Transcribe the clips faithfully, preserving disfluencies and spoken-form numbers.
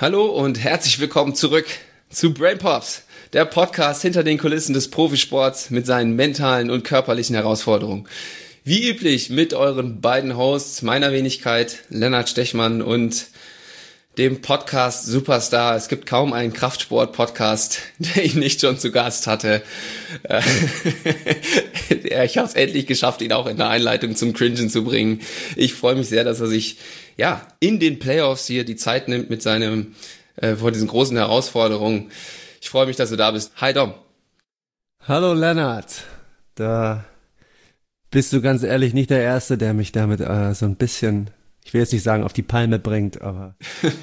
Hallo und herzlich willkommen zurück zu Brain Pops, der Podcast hinter den Kulissen des Profisports mit seinen mentalen und körperlichen Herausforderungen. Wie üblich mit euren beiden Hosts, meiner Wenigkeit Lennart Stechmann und dem Podcast Superstar. Es gibt kaum einen Kraftsport-Podcast, der ihn nicht schon zu Gast hatte. Ich habe es endlich geschafft, ihn auch in der Einleitung zum Cringen zu bringen. Ich freue mich sehr, dass er sich ja in den Playoffs hier die Zeit nimmt mit seinem äh, vor diesen großen Herausforderungen. Ich freue mich, dass du da bist. Hi Dom. Hallo Lennart. Da bist du ganz ehrlich nicht der Erste, der mich damit äh, so ein bisschen, ich will jetzt nicht sagen, auf die Palme bringt, aber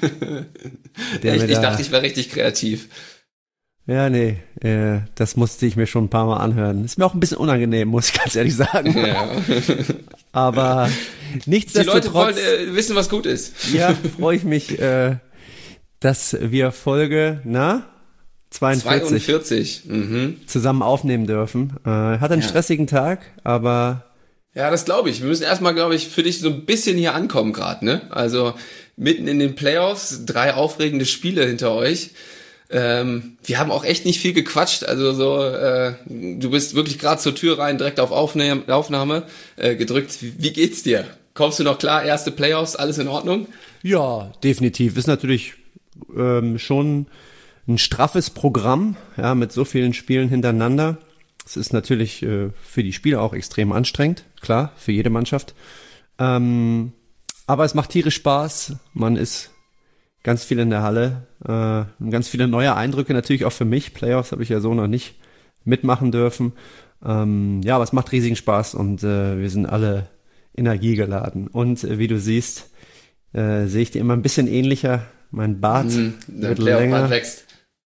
der ich, ich da, dachte, ich wäre richtig kreativ. Ja, nee, äh, das musste ich mir schon ein paar Mal anhören. Ist mir auch ein bisschen unangenehm, muss ich ganz ehrlich sagen. Ja. Aber nichtsdestotrotz... Die Leute wollen äh, wissen, was gut ist. Ja, freue ich mich, äh, dass wir Folge, na, zweiundvierzig, zweiundvierzig. Mhm. zusammen aufnehmen dürfen. Äh, hat einen ja. stressigen Tag, aber... Ja, das glaube ich. Wir müssen erstmal, glaube ich, für dich so ein bisschen hier ankommen gerade, ne? Also mitten in den Playoffs, drei aufregende Spiele hinter euch. Ähm, wir haben auch echt nicht viel gequatscht, also so, äh, du bist wirklich gerade zur Tür rein, direkt auf Aufnahme, Aufnahme äh, gedrückt. Wie, wie geht's dir? Kommst du noch klar? Erste Playoffs, alles in Ordnung? Ja, definitiv. Ist natürlich ähm, schon ein straffes Programm, ja, mit so vielen Spielen hintereinander. Es ist natürlich äh, für die Spieler auch extrem anstrengend, klar, für jede Mannschaft. Ähm, aber es macht tierisch Spaß. Man ist ganz viel in der Halle, äh, ganz viele neue Eindrücke natürlich auch für mich. Playoffs habe ich ja so noch nicht mitmachen dürfen. Ähm, ja, aber es macht riesigen Spaß und äh, wir sind alle energiegeladen. Und äh, wie du siehst, äh, sehe ich dir immer ein bisschen ähnlicher. Mein Bart mhm, wird länger. Wächst.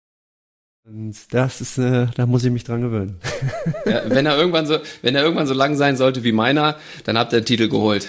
Und das ist, äh, da muss ich mich dran gewöhnen. Ja, wenn er irgendwann so, wenn er irgendwann so lang sein sollte wie meiner, dann habt ihr den Titel geholt.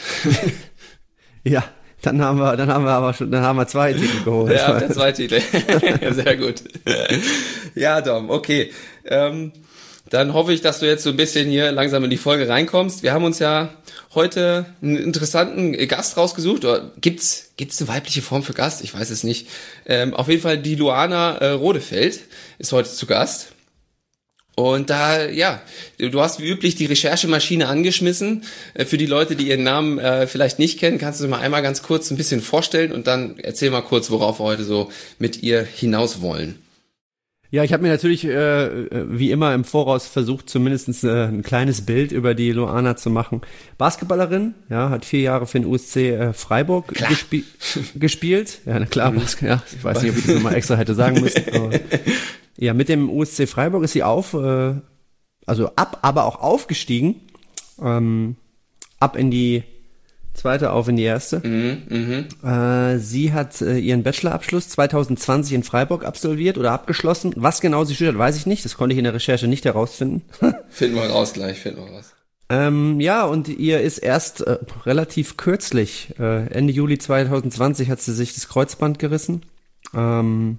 Ja. Dann haben wir, dann haben wir aber schon, dann haben wir zwei Titel geholt. Ja, habt ihr zwei Titel. Sehr gut. Ja, Dom, okay. Ähm, dann hoffe ich, dass du jetzt so ein bisschen hier langsam in die Folge reinkommst. Wir haben uns ja heute einen interessanten Gast rausgesucht. Oder gibt's, gibt's eine weibliche Form für Gast? Ich weiß es nicht. Ähm, auf jeden Fall die Luana äh, Rodefeld ist heute zu Gast. Und da, ja, du hast wie üblich die Recherchemaschine angeschmissen. Für die Leute, die ihren Namen äh, vielleicht nicht kennen, kannst du dir mal einmal ganz kurz ein bisschen vorstellen und dann erzähl mal kurz, worauf wir heute so mit ihr hinaus wollen. Ja, ich habe mir natürlich äh, wie immer im Voraus versucht, zumindest äh, ein kleines Bild über die Luana zu machen. Basketballerin, ja, hat vier Jahre für den U S C äh, Freiburg gespi- gespielt. Ja, na klar, Bas- ja, ich weiß nicht, ob ich das nochmal extra hätte sagen müssen. Aber ja, mit dem U S C Freiburg ist sie auf, äh, also ab, aber auch aufgestiegen, ähm, ab in die zweite, auf in die erste. Mhm, mh. äh, sie hat äh, ihren Bachelorabschluss zwanzig zwanzig in Freiburg absolviert oder abgeschlossen. Was genau sie studiert, weiß ich nicht. Das konnte ich in der Recherche nicht herausfinden. Finden wir raus gleich, finden wir raus. Ähm, ja, und ihr ist erst äh, relativ kürzlich, äh, Ende Juli zwanzig zwanzig hat sie sich das Kreuzband gerissen. Ähm,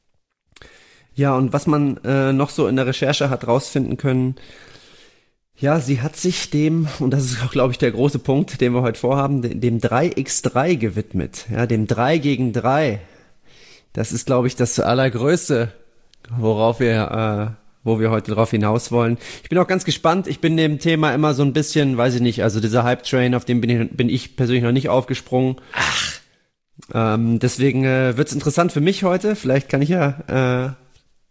Ja, und was man äh, noch so in der Recherche hat rausfinden können, ja, sie hat sich dem, und das ist auch, glaube ich, der große Punkt, den wir heute vorhaben, dem drei mal drei gewidmet, ja, dem drei gegen drei. Das ist, glaube ich, das Allergrößte, worauf wir, äh, wo wir heute drauf hinaus wollen. Ich bin auch ganz gespannt, ich bin dem Thema immer so ein bisschen, weiß ich nicht, also dieser Hype-Train, auf den bin ich, bin ich persönlich noch nicht aufgesprungen. Ach. Ähm, deswegen äh, wird's interessant für mich heute, vielleicht kann ich ja, äh,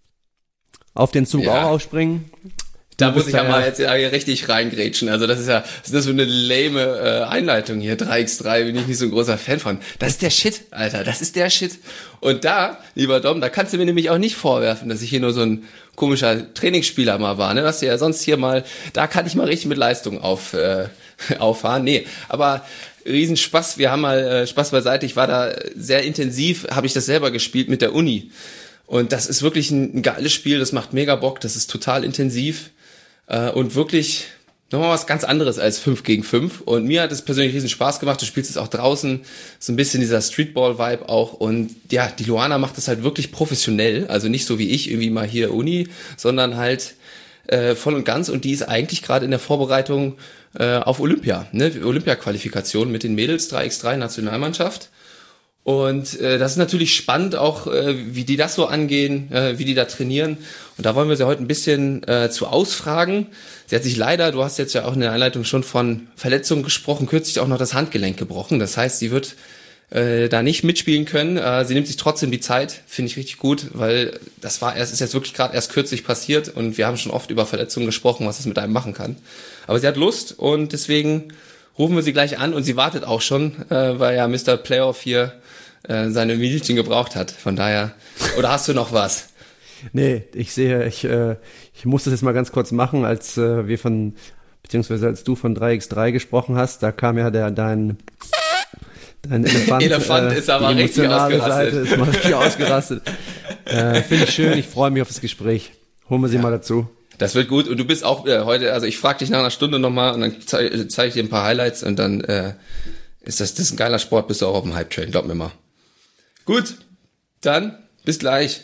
auf den Zug ja. auch aufspringen. Da muss ich ja mal jetzt ja richtig reingrätschen. Also das ist ja, das ist so eine lame äh, Einleitung hier. drei mal drei bin ich nicht so ein großer Fan von. Das ist der Shit, Alter. Das ist der Shit. Und da, lieber Dom, da kannst du mir nämlich auch nicht vorwerfen, dass ich hier nur so ein komischer Trainingsspieler mal war. Ne? Was ja sonst hier mal, da kann ich mal richtig mit Leistung auf, äh, auffahren. Nee, aber Riesenspaß. Wir haben mal äh, Spaß beiseite. Ich war da sehr intensiv, habe ich das selber gespielt mit der Uni. Und das ist wirklich ein, ein geiles Spiel. Das macht mega Bock. Das ist total intensiv. Und wirklich nochmal was ganz anderes als fünf gegen fünf. Und mir hat es persönlich riesen Spaß gemacht. Du spielst es auch draußen, so ein bisschen dieser Streetball-Vibe auch. Und ja, die Luana macht das halt wirklich professionell. Also nicht so wie ich, irgendwie mal hier Uni, sondern halt äh, voll und ganz. Und die ist eigentlich gerade in der Vorbereitung äh, auf Olympia, ne? Olympia-Qualifikation mit den Mädels, drei mal drei Nationalmannschaft. Und äh, das ist natürlich spannend auch, äh, wie die das so angehen, äh, wie die da trainieren. Und da wollen wir sie heute ein bisschen äh, zu ausfragen. Sie hat sich leider, du hast jetzt ja auch in der Einleitung schon von Verletzungen gesprochen, kürzlich auch noch das Handgelenk gebrochen. Das heißt, sie wird äh, da nicht mitspielen können. Äh, sie nimmt sich trotzdem die Zeit, finde ich richtig gut, weil das war erst, ist jetzt wirklich gerade erst kürzlich passiert und wir haben schon oft über Verletzungen gesprochen, was es mit einem machen kann. Aber sie hat Lust und deswegen rufen wir sie gleich an und sie wartet auch schon, äh, weil ja Mister Playoff hier äh, seine Minütchen gebraucht hat. Von daher, oder hast du noch was? Nee, ich sehe, ich, äh, ich muss das jetzt mal ganz kurz machen, als äh, wir von, beziehungsweise als du von drei mal drei gesprochen hast, da kam ja der, dein, dein Elefant. Elefant äh, ist aber die richtig ausgerastet. Seite ist mal richtig ausgerastet. äh, Finde ich schön, ich freue mich auf das Gespräch. Holen wir sie ja mal dazu. Das wird gut und du bist auch äh, heute, also ich frage dich nach einer Stunde nochmal und dann zeige zeig ich dir ein paar Highlights und dann äh, ist das, das ist ein geiler Sport, bist du auch auf dem Hype-Train, glaub mir mal. Gut, dann bis gleich.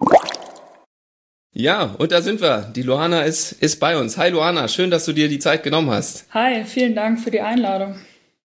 Ja, und da sind wir. Die Luana ist, ist bei uns. Hi Luana, schön, dass du dir die Zeit genommen hast. Hi, vielen Dank für die Einladung.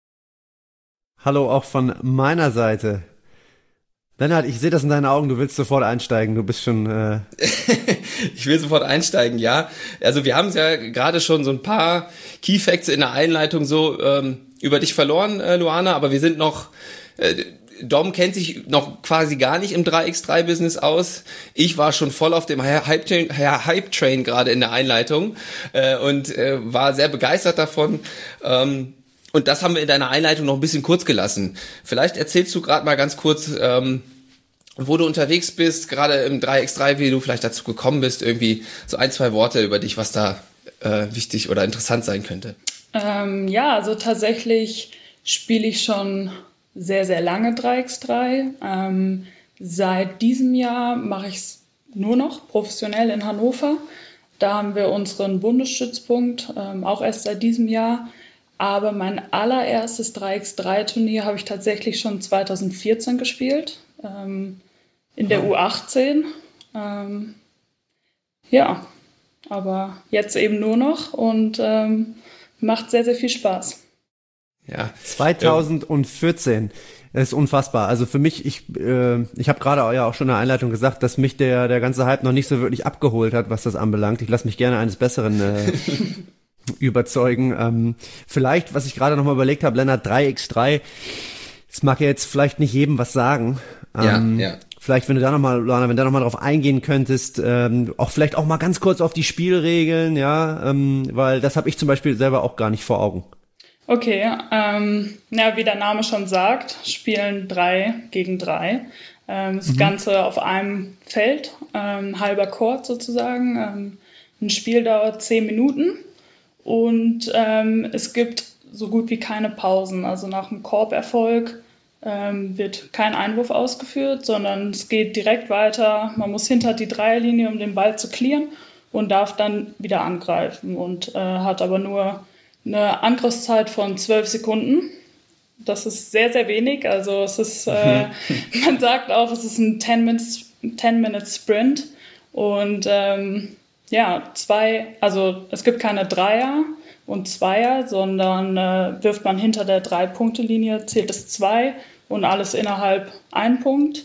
Hallo auch von meiner Seite. Lennart, ich sehe das in deinen Augen, du willst sofort einsteigen, du bist schon... Äh Ich will sofort einsteigen, ja. Also wir haben es ja gerade schon so ein paar Key Facts in der Einleitung so ähm, über dich verloren, äh, Luana, aber wir sind noch... Äh, Dom kennt sich noch quasi gar nicht im drei mal drei Business aus. Ich war schon voll auf dem Hype-Train, Hype-Train gerade in der Einleitung äh, und äh, war sehr begeistert davon. Ähm, und das haben wir in deiner Einleitung noch ein bisschen kurz gelassen. Vielleicht erzählst du gerade mal ganz kurz, ähm, wo du unterwegs bist, gerade im drei mal drei, wie du vielleicht dazu gekommen bist, irgendwie so ein, zwei Worte über dich, was da äh, wichtig oder interessant sein könnte. Ähm, ja, also tatsächlich spiele ich schon sehr, sehr lange drei mal drei. Ähm, seit diesem Jahr mache ich es nur noch professionell in Hannover. Da haben wir unseren Bundesstützpunkt, ähm, auch erst seit diesem Jahr. Aber mein allererstes drei mal drei Turnier habe ich tatsächlich schon zweitausendvierzehn gespielt, ähm, in der U achtzehn. Ähm, ja, aber jetzt eben nur noch und ähm, macht sehr, sehr viel Spaß. Ja, zweitausendvierzehn, das ist unfassbar. Also für mich, ich äh, ich habe gerade ja auch schon in der Einleitung gesagt, dass mich der der ganze Hype noch nicht so wirklich abgeholt hat, was das anbelangt. Ich lasse mich gerne eines Besseren äh, überzeugen. Ähm, vielleicht, was ich gerade noch mal überlegt habe, Lennart, drei mal drei, das mag ja jetzt vielleicht nicht jedem was sagen. Ähm, ja, ja. Vielleicht, wenn du da nochmal, Luana, wenn du da nochmal drauf eingehen könntest, ähm, auch vielleicht auch mal ganz kurz auf die Spielregeln, ja, ähm, weil das habe ich zum Beispiel selber auch gar nicht vor Augen. Okay, ähm, ja, wie der Name schon sagt, spielen drei gegen drei. Ähm, das mhm. Ganze auf einem Feld, ähm, halber Court sozusagen. Ähm, ein Spiel dauert zehn Minuten und ähm, es gibt so gut wie keine Pausen. Also nach dem Korberfolg ähm, wird kein Einwurf ausgeführt, sondern es geht direkt weiter. Man muss hinter die Dreierlinie, um den Ball zu clearen und darf dann wieder angreifen und äh, hat aber nur eine Angriffszeit von zwölf Sekunden. Das ist sehr, sehr wenig. Also es ist, äh, man sagt auch, es ist ein ten-Minute-Sprint. Und ähm, ja, zwei, also es gibt keine Dreier und Zweier, sondern äh, wirft man hinter der Drei-Punkte-Linie, zählt es zwei und alles innerhalb ein Punkt.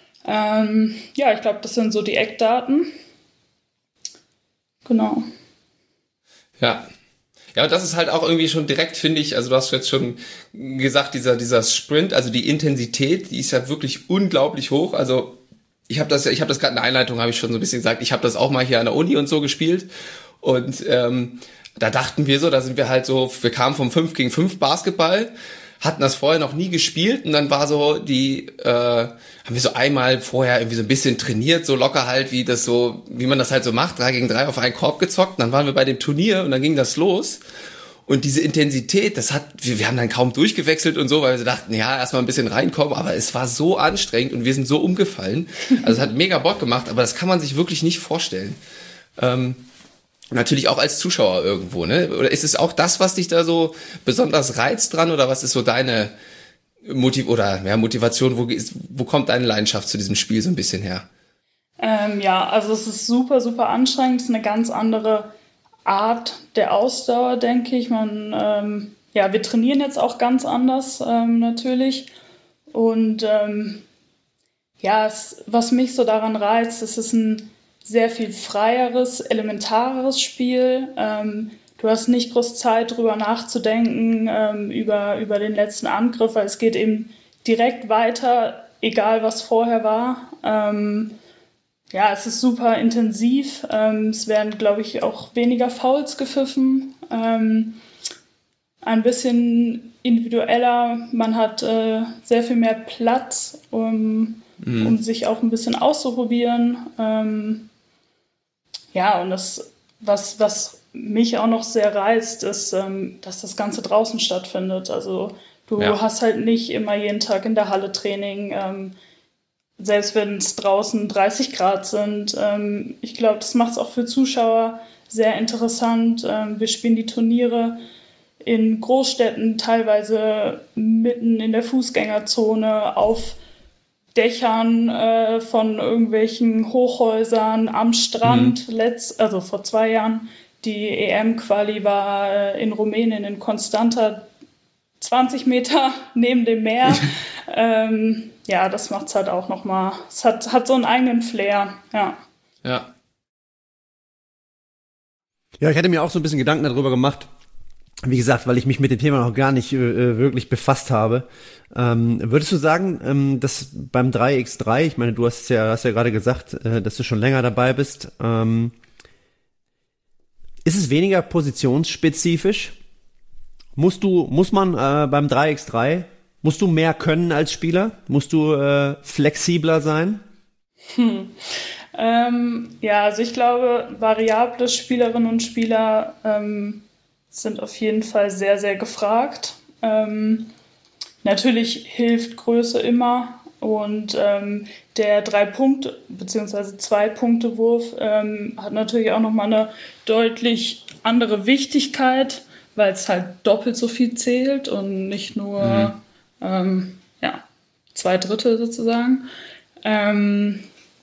Ähm, ja, ich glaube, das sind so die Eckdaten. Genau. Ja. Ja, und das ist halt auch irgendwie schon direkt, finde ich, also du hast jetzt schon gesagt, dieser dieser Sprint, also die Intensität, die ist ja wirklich unglaublich hoch. Also ich habe das ja, ich habe das gerade in der Einleitung, habe ich schon so ein bisschen gesagt, ich habe das auch mal hier an der Uni und so gespielt und ähm, da dachten wir so, da sind wir halt so, wir kamen vom fünf gegen fünf Basketball, hatten das vorher noch nie gespielt und dann war so die, äh, haben wir so einmal vorher irgendwie so ein bisschen trainiert, so locker halt, wie das so, wie man das halt so macht, drei gegen drei auf einen Korb gezockt und dann waren wir bei dem Turnier und dann ging das los und diese Intensität, das hat, wir, wir haben dann kaum durchgewechselt und so, weil wir so dachten, ja, erstmal ein bisschen reinkommen, aber es war so anstrengend und wir sind so umgefallen, also es hat mega Bock gemacht, aber das kann man sich wirklich nicht vorstellen. Ähm, Natürlich auch als Zuschauer irgendwo, ne? Oder ist es auch das, was dich da so besonders reizt dran? Oder was ist so deine Motiv- oder ja, Motivation? Wo, ist, wo kommt deine Leidenschaft zu diesem Spiel so ein bisschen her? Ähm, ja, also es ist super, super anstrengend. Es ist eine ganz andere Art der Ausdauer, denke ich. Man, ähm, ja, wir trainieren jetzt auch ganz anders ähm, natürlich. und ähm, ja, es, was mich so daran reizt, es ist ein sehr viel freieres, elementareres Spiel. Ähm, du hast nicht groß Zeit, drüber nachzudenken, ähm, über, über den letzten Angriff, weil es geht eben direkt weiter, egal was vorher war. Ähm, ja, es ist super intensiv. Ähm, es werden, glaube ich, auch weniger Fouls gepfiffen. Ähm, ein bisschen individueller. Man hat äh, sehr viel mehr Platz, um, mhm. um sich auch ein bisschen auszuprobieren. Ähm, ja, und das, was, was mich auch noch sehr reizt, ist, ähm, dass das Ganze draußen stattfindet. Also du ja. hast halt nicht immer jeden Tag in der Halle Training, ähm, selbst wenn es draußen dreißig Grad sind. Ähm, ich glaube, das macht es auch für Zuschauer sehr interessant. Ähm, wir spielen die Turniere in Großstädten, teilweise mitten in der Fußgängerzone, auf Dächern äh, von irgendwelchen Hochhäusern am Strand. Mhm. Letzt, also vor zwei Jahren, die E M-Quali war äh, in Rumänien, in Constanta, zwanzig Meter neben dem Meer. ähm, ja, das macht es halt auch nochmal. Es hat, hat so einen eigenen Flair, ja. Ja. Ja, ich hatte mir auch so ein bisschen Gedanken darüber gemacht, wie gesagt, weil ich mich mit dem Thema noch gar nicht äh, wirklich befasst habe. Ähm, würdest du sagen, ähm, dass beim drei gegen drei, ich meine, du hast ja, hast ja gerade gesagt, äh, dass du schon länger dabei bist, ähm, ist es weniger positionsspezifisch? Musst du, muss man äh, beim drei gegen drei, musst du mehr können als Spieler? Musst du äh, flexibler sein? Hm. Ähm, ja, also ich glaube, variable Spielerinnen und Spieler ähm, sind auf jeden Fall sehr, sehr gefragt. Ähm, natürlich hilft Größe immer und ähm, der Drei-Punkte- bzw. Zwei-Punkte-Wurf ähm, hat natürlich auch nochmal eine deutlich andere Wichtigkeit, weil es halt doppelt so viel zählt und nicht nur mhm. ähm, ja, zwei Drittel sozusagen. Ähm,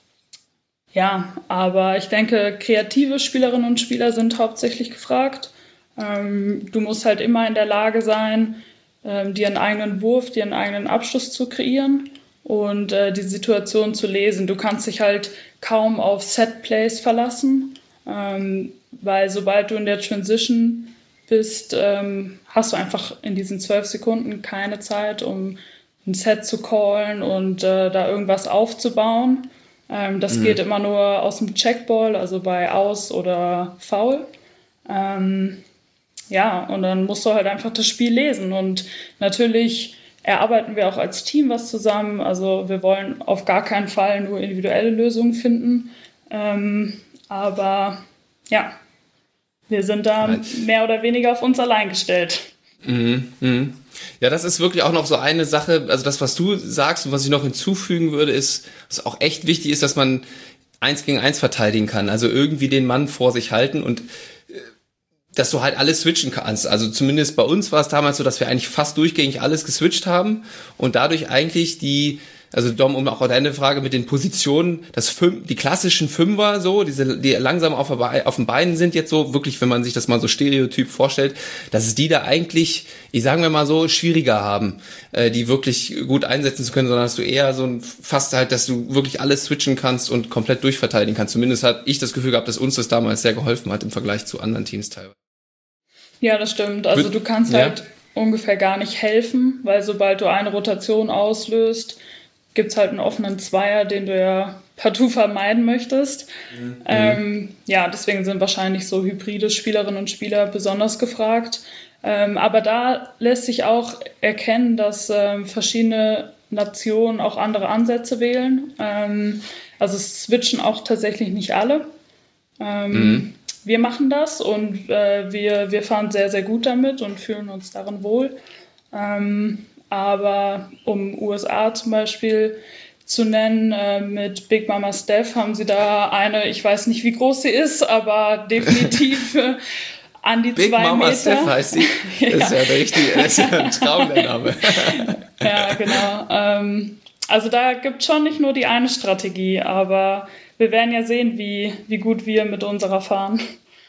ja, aber ich denke, kreative Spielerinnen und Spieler sind hauptsächlich gefragt. Ähm, du musst halt immer in der Lage sein, ähm, dir einen eigenen Wurf, dir einen eigenen Abschluss zu kreieren und äh, die Situation zu lesen. Du kannst dich halt kaum auf Set-Plays verlassen, ähm, weil sobald du in der Transition bist, ähm, hast du einfach in diesen zwölf Sekunden keine Zeit, um ein Set zu callen und äh, da irgendwas aufzubauen. Ähm, das mhm. geht immer nur aus dem Checkball, also bei Aus oder Foul. Ähm, ja, und dann musst du halt einfach das Spiel lesen. Und natürlich erarbeiten wir auch als Team was zusammen. Also wir wollen auf gar keinen Fall nur individuelle Lösungen finden. Ähm, aber ja, wir sind da mehr oder weniger auf uns allein gestellt. Mhm, mhm. Ja, das ist wirklich auch noch so eine Sache, also das, was du sagst und was ich noch hinzufügen würde, ist, was auch echt wichtig ist, dass man eins gegen eins verteidigen kann, also irgendwie den Mann vor sich halten und dass du halt alles switchen kannst. Also zumindest bei uns war es damals so, dass wir eigentlich fast durchgängig alles geswitcht haben und dadurch eigentlich die, also Dom, um auch deine Frage mit den Positionen, das Fünf, die klassischen Fünfer so, diese, die langsam auf, auf den Beinen sind jetzt so, wirklich, wenn man sich das mal so stereotyp vorstellt, dass es die da eigentlich, ich sagen wir mal so, schwieriger haben, äh, die wirklich gut einsetzen zu können, sondern dass du eher so ein, fast halt, dass du wirklich alles switchen kannst und komplett durchverteidigen kannst. Zumindest hat ich das Gefühl gehabt, dass uns das damals sehr geholfen hat im Vergleich zu anderen Teams teilweise. Ja, das stimmt. Also du kannst ja. halt ungefähr gar nicht helfen, weil sobald du eine Rotation auslöst, gibt es halt einen offenen Zweier, den du ja partout vermeiden möchtest. Mhm. Ähm, ja, deswegen sind wahrscheinlich so hybride Spielerinnen und Spieler besonders gefragt. Ähm, aber da lässt sich auch erkennen, dass ähm, verschiedene Nationen auch andere Ansätze wählen. Ähm, also es switchen auch tatsächlich nicht alle. Ähm, mhm. Wir machen das und äh, wir, wir fahren sehr, sehr gut damit und fühlen uns darin wohl. Ähm, aber um U S A zum Beispiel zu nennen, äh, mit Big Mama Steph haben sie da eine, ich weiß nicht, wie groß sie ist, aber definitiv äh, an die Big zwei Mama Meter. Steph heißt sie. Das ja. ist ja der richtige, das ist ja ein Traum, der Name. Ja, genau. Ähm, also da gibt es schon nicht nur die eine Strategie, aber wir werden ja sehen, wie, wie gut wir mit unserer fahren.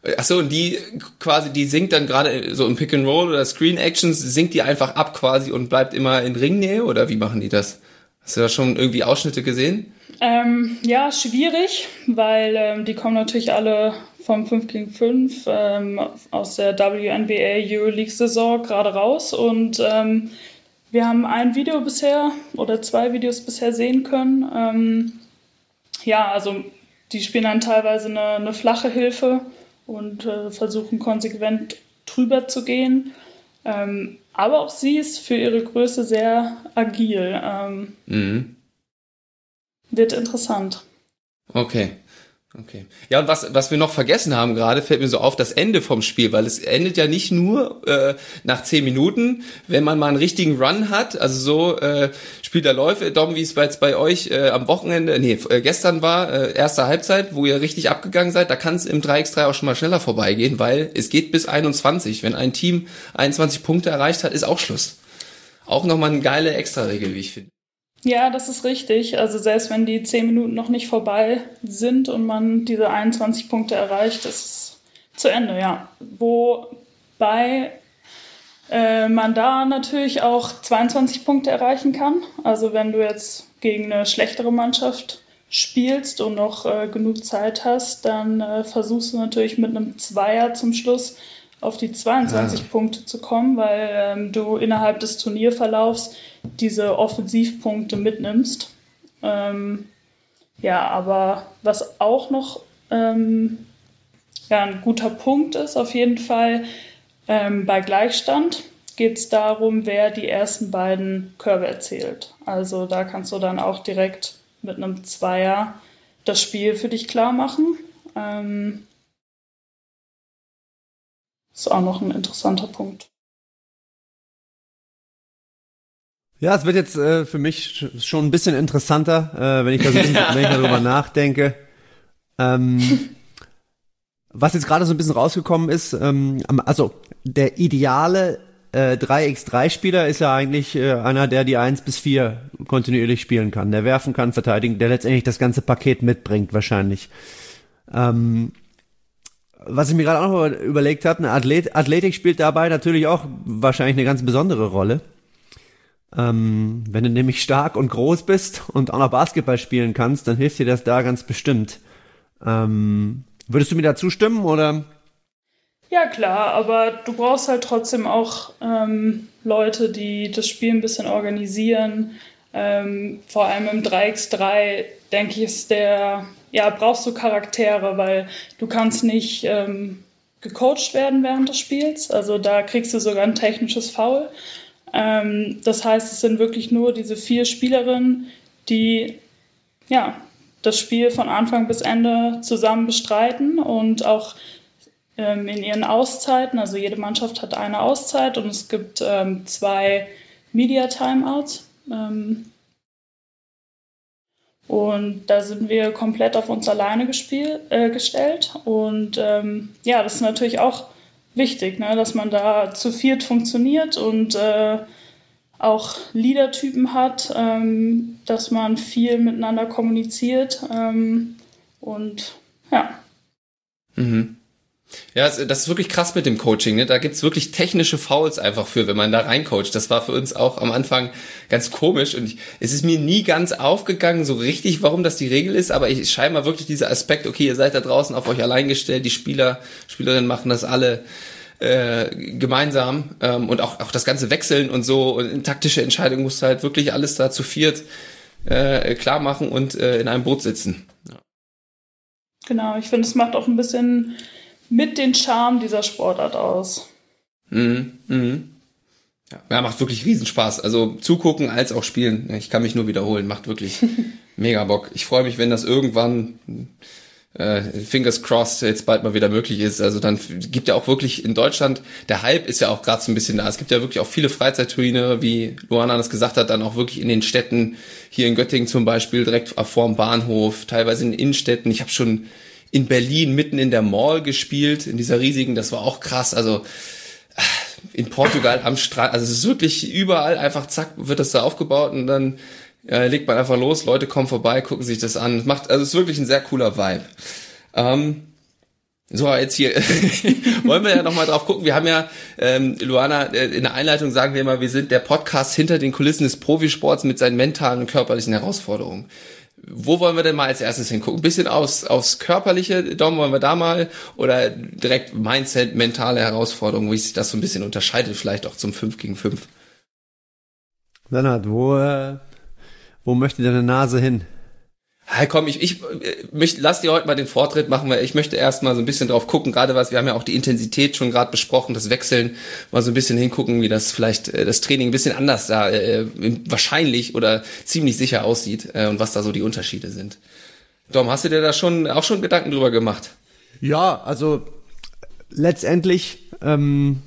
Ach so, und die quasi, die sinkt dann gerade so im Pick and Roll oder Screen Actions, sinkt die einfach ab quasi und bleibt immer in Ringnähe, oder wie machen die das? Hast du da schon irgendwie Ausschnitte gesehen? Ähm, ja, schwierig, weil ähm, die kommen natürlich alle vom fünf gegen fünf ähm, aus der W N B A Euroleague-Saison gerade raus, und ähm, wir haben ein Video bisher oder zwei Videos bisher sehen können. Ähm, ja, also die spielen dann teilweise eine, eine flache Hilfe und äh, versuchen konsequent drüber zu gehen. Ähm, aber auch sie ist für ihre Größe sehr agil. Ähm, Mhm. Wird interessant. Okay. Okay. Ja, und was was wir noch vergessen haben gerade, fällt mir so auf, das Ende vom Spiel, weil es endet ja nicht nur äh, nach zehn Minuten, wenn man mal einen richtigen Run hat, also so äh, Spiel der Läufe, Dom, wie es jetzt bei euch äh, am Wochenende, nee, äh, gestern war, äh, erste Halbzeit, wo ihr richtig abgegangen seid, da kann es im drei gegen drei auch schon mal schneller vorbeigehen, weil es geht bis einundzwanzig. Wenn ein Team einundzwanzig Punkte erreicht hat, ist auch Schluss. Auch nochmal eine geile Extra-Regel, wie ich finde. Ja, das ist richtig. Also selbst wenn die zehn Minuten noch nicht vorbei sind und man diese einundzwanzig Punkte erreicht, ist es zu Ende, ja. Wobei äh, man da natürlich auch zweiundzwanzig Punkte erreichen kann. Also wenn du jetzt gegen eine schlechtere Mannschaft spielst und noch äh, genug Zeit hast, dann äh, versuchst du natürlich mit einem Zweier zum Schluss auf die zweiundzwanzig ah. Punkte zu kommen, weil ähm, du innerhalb des Turnierverlaufs diese Offensivpunkte mitnimmst. Ähm, ja, aber was auch noch ähm, ja, ein guter Punkt ist, auf jeden Fall, ähm, bei Gleichstand geht es darum, wer die ersten beiden Körbe erzielt. Also da kannst du dann auch direkt mit einem Zweier das Spiel für dich klar machen. Ähm, ist auch noch ein interessanter Punkt. Ja, es wird jetzt äh, für mich schon ein bisschen interessanter, äh, wenn ich da so ein bisschen, wenn ich darüber nachdenke. Ähm, was jetzt gerade so ein bisschen rausgekommen ist, ähm, also der ideale äh, drei gegen drei Spieler ist ja eigentlich äh, einer, der die eins bis vier kontinuierlich spielen kann, der werfen kann, verteidigen, der letztendlich das ganze Paket mitbringt wahrscheinlich. Ähm, was ich mir gerade auch noch überlegt habe, eine Athlet, Athletik spielt dabei natürlich auch wahrscheinlich eine ganz besondere Rolle. Ähm, wenn du nämlich stark und groß bist und auch noch Basketball spielen kannst, dann hilft dir das da ganz bestimmt. Ähm, würdest du mir da zustimmen, oder? Ja, klar, aber du brauchst halt trotzdem auch ähm, Leute, die das Spiel ein bisschen organisieren. Ähm, vor allem im drei gegen drei, denke ich, ist der, ja, brauchst du Charaktere, weil du kannst nicht ähm, gecoacht werden während des Spiels. Also da kriegst du sogar ein technisches Foul. Ähm, das heißt, es sind wirklich nur diese vier Spielerinnen, die ja, das Spiel von Anfang bis Ende zusammen bestreiten und auch ähm, in ihren Auszeiten, also jede Mannschaft hat eine Auszeit und es gibt ähm, zwei Media-Timeouts. Ähm, und da sind wir komplett auf uns alleine gespiel, äh, gestellt. Und ähm, ja, das ist natürlich auch wichtig, ne, dass man da zu viert funktioniert und äh, auch Leader-Typen hat, ähm, dass man viel miteinander kommuniziert ähm, und ja. Mhm. Ja, das ist wirklich krass mit dem Coaching, ne? Da gibt's wirklich technische Fouls einfach für, wenn man da reincoacht. Das war für uns auch am Anfang ganz komisch und ich, es ist mir nie ganz aufgegangen, so richtig, warum das die Regel ist, aber ich scheinbar wirklich dieser Aspekt, okay, ihr seid da draußen auf euch allein gestellt, die Spieler, Spielerinnen machen das alle äh, gemeinsam ähm, und auch auch das ganze Wechseln und so und taktische Entscheidungen musst du halt wirklich alles da zu viert äh, klar machen und äh, in einem Boot sitzen. Ja. Genau, ich finde, es macht auch ein bisschen mit den Charme dieser Sportart aus. Mhm, mhm. Ja, ja, macht wirklich Riesenspaß. Also zugucken als auch spielen. Ich kann mich nur wiederholen. Macht wirklich mega Bock. Ich freue mich, wenn das irgendwann, äh, fingers crossed, jetzt bald mal wieder möglich ist. Also dann gibt ja auch wirklich in Deutschland, der Hype ist ja auch gerade so ein bisschen da. Es gibt ja wirklich auch viele Freizeitturniere, wie Luana das gesagt hat, dann auch wirklich in den Städten, hier in Göttingen zum Beispiel, direkt vor dem Bahnhof, teilweise in den Innenstädten. Ich habe schon in Berlin mitten in der Mall gespielt, in dieser riesigen, das war auch krass, also in Portugal am Strand, also es ist wirklich überall einfach zack, wird das da aufgebaut und dann äh, legt man einfach los, Leute kommen vorbei, gucken sich das an, macht, also es ist wirklich ein sehr cooler Vibe. Ähm, So, jetzt hier wollen wir ja nochmal drauf gucken. Wir haben ja, ähm, Luana, in der Einleitung sagen wir immer, wir sind der Podcast hinter den Kulissen des Profisports mit seinen mentalen und körperlichen Herausforderungen. Wo wollen wir denn mal als erstes hingucken? Ein bisschen aufs, aufs Körperliche, Dom, wollen wir da mal? Oder direkt Mindset, mentale Herausforderungen, wie sich das so ein bisschen unterscheidet, vielleicht auch zum fünf gegen fünf? Lennart, wo, äh, wo möchte deine Nase hin? Hey, komm, ich, ich, ich lass dir heute mal den Vortritt machen, weil ich möchte erst mal so ein bisschen drauf gucken, gerade was, wir haben ja auch die Intensität schon gerade besprochen, das Wechseln, mal so ein bisschen hingucken, wie das vielleicht äh, das Training ein bisschen anders da äh, wahrscheinlich oder ziemlich sicher aussieht äh, und was da so die Unterschiede sind. Dom, hast du dir da schon auch schon Gedanken drüber gemacht? Ja, also letztendlich ähm,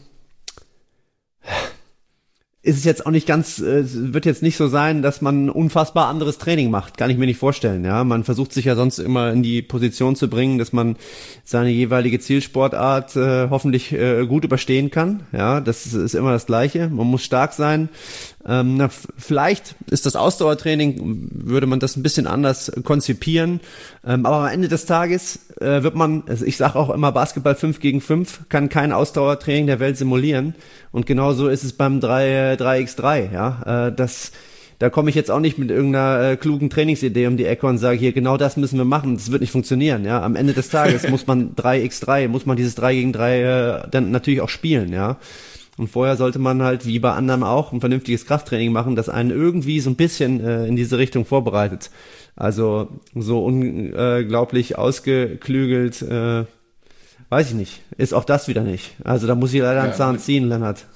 ist es jetzt auch nicht ganz, äh, wird jetzt nicht so sein, dass man ein unfassbar anderes Training macht. Kann ich mir nicht vorstellen, ja. Man versucht sich ja sonst immer in die Position zu bringen, dass man seine jeweilige Zielsportart äh, hoffentlich äh, gut überstehen kann. Ja, das ist, ist immer das Gleiche. Man muss stark sein. Ähm, na, f- vielleicht ist das Ausdauertraining, würde man das ein bisschen anders konzipieren. Ähm, aber am Ende des Tages äh, wird man, also ich sage auch immer, Basketball fünf gegen fünf kann kein Ausdauertraining der Welt simulieren. Und genauso ist es beim drei drei gegen drei. Ja, äh, das, da komme ich jetzt auch nicht mit irgendeiner äh, klugen Trainingsidee um die Ecke und sage hier, genau das müssen wir machen. Das wird nicht funktionieren. Ja, am Ende des Tages muss man drei gegen drei, muss man dieses drei gegen drei äh, dann natürlich auch spielen. Ja. Und vorher sollte man halt, wie bei anderen auch, ein vernünftiges Krafttraining machen, das einen irgendwie so ein bisschen äh, in diese Richtung vorbereitet. Also so unglaublich ausgeklügelt, äh, weiß ich nicht. Ist auch das wieder nicht. Also da muss ich leider einen Ja. Zahn ziehen, Lennart.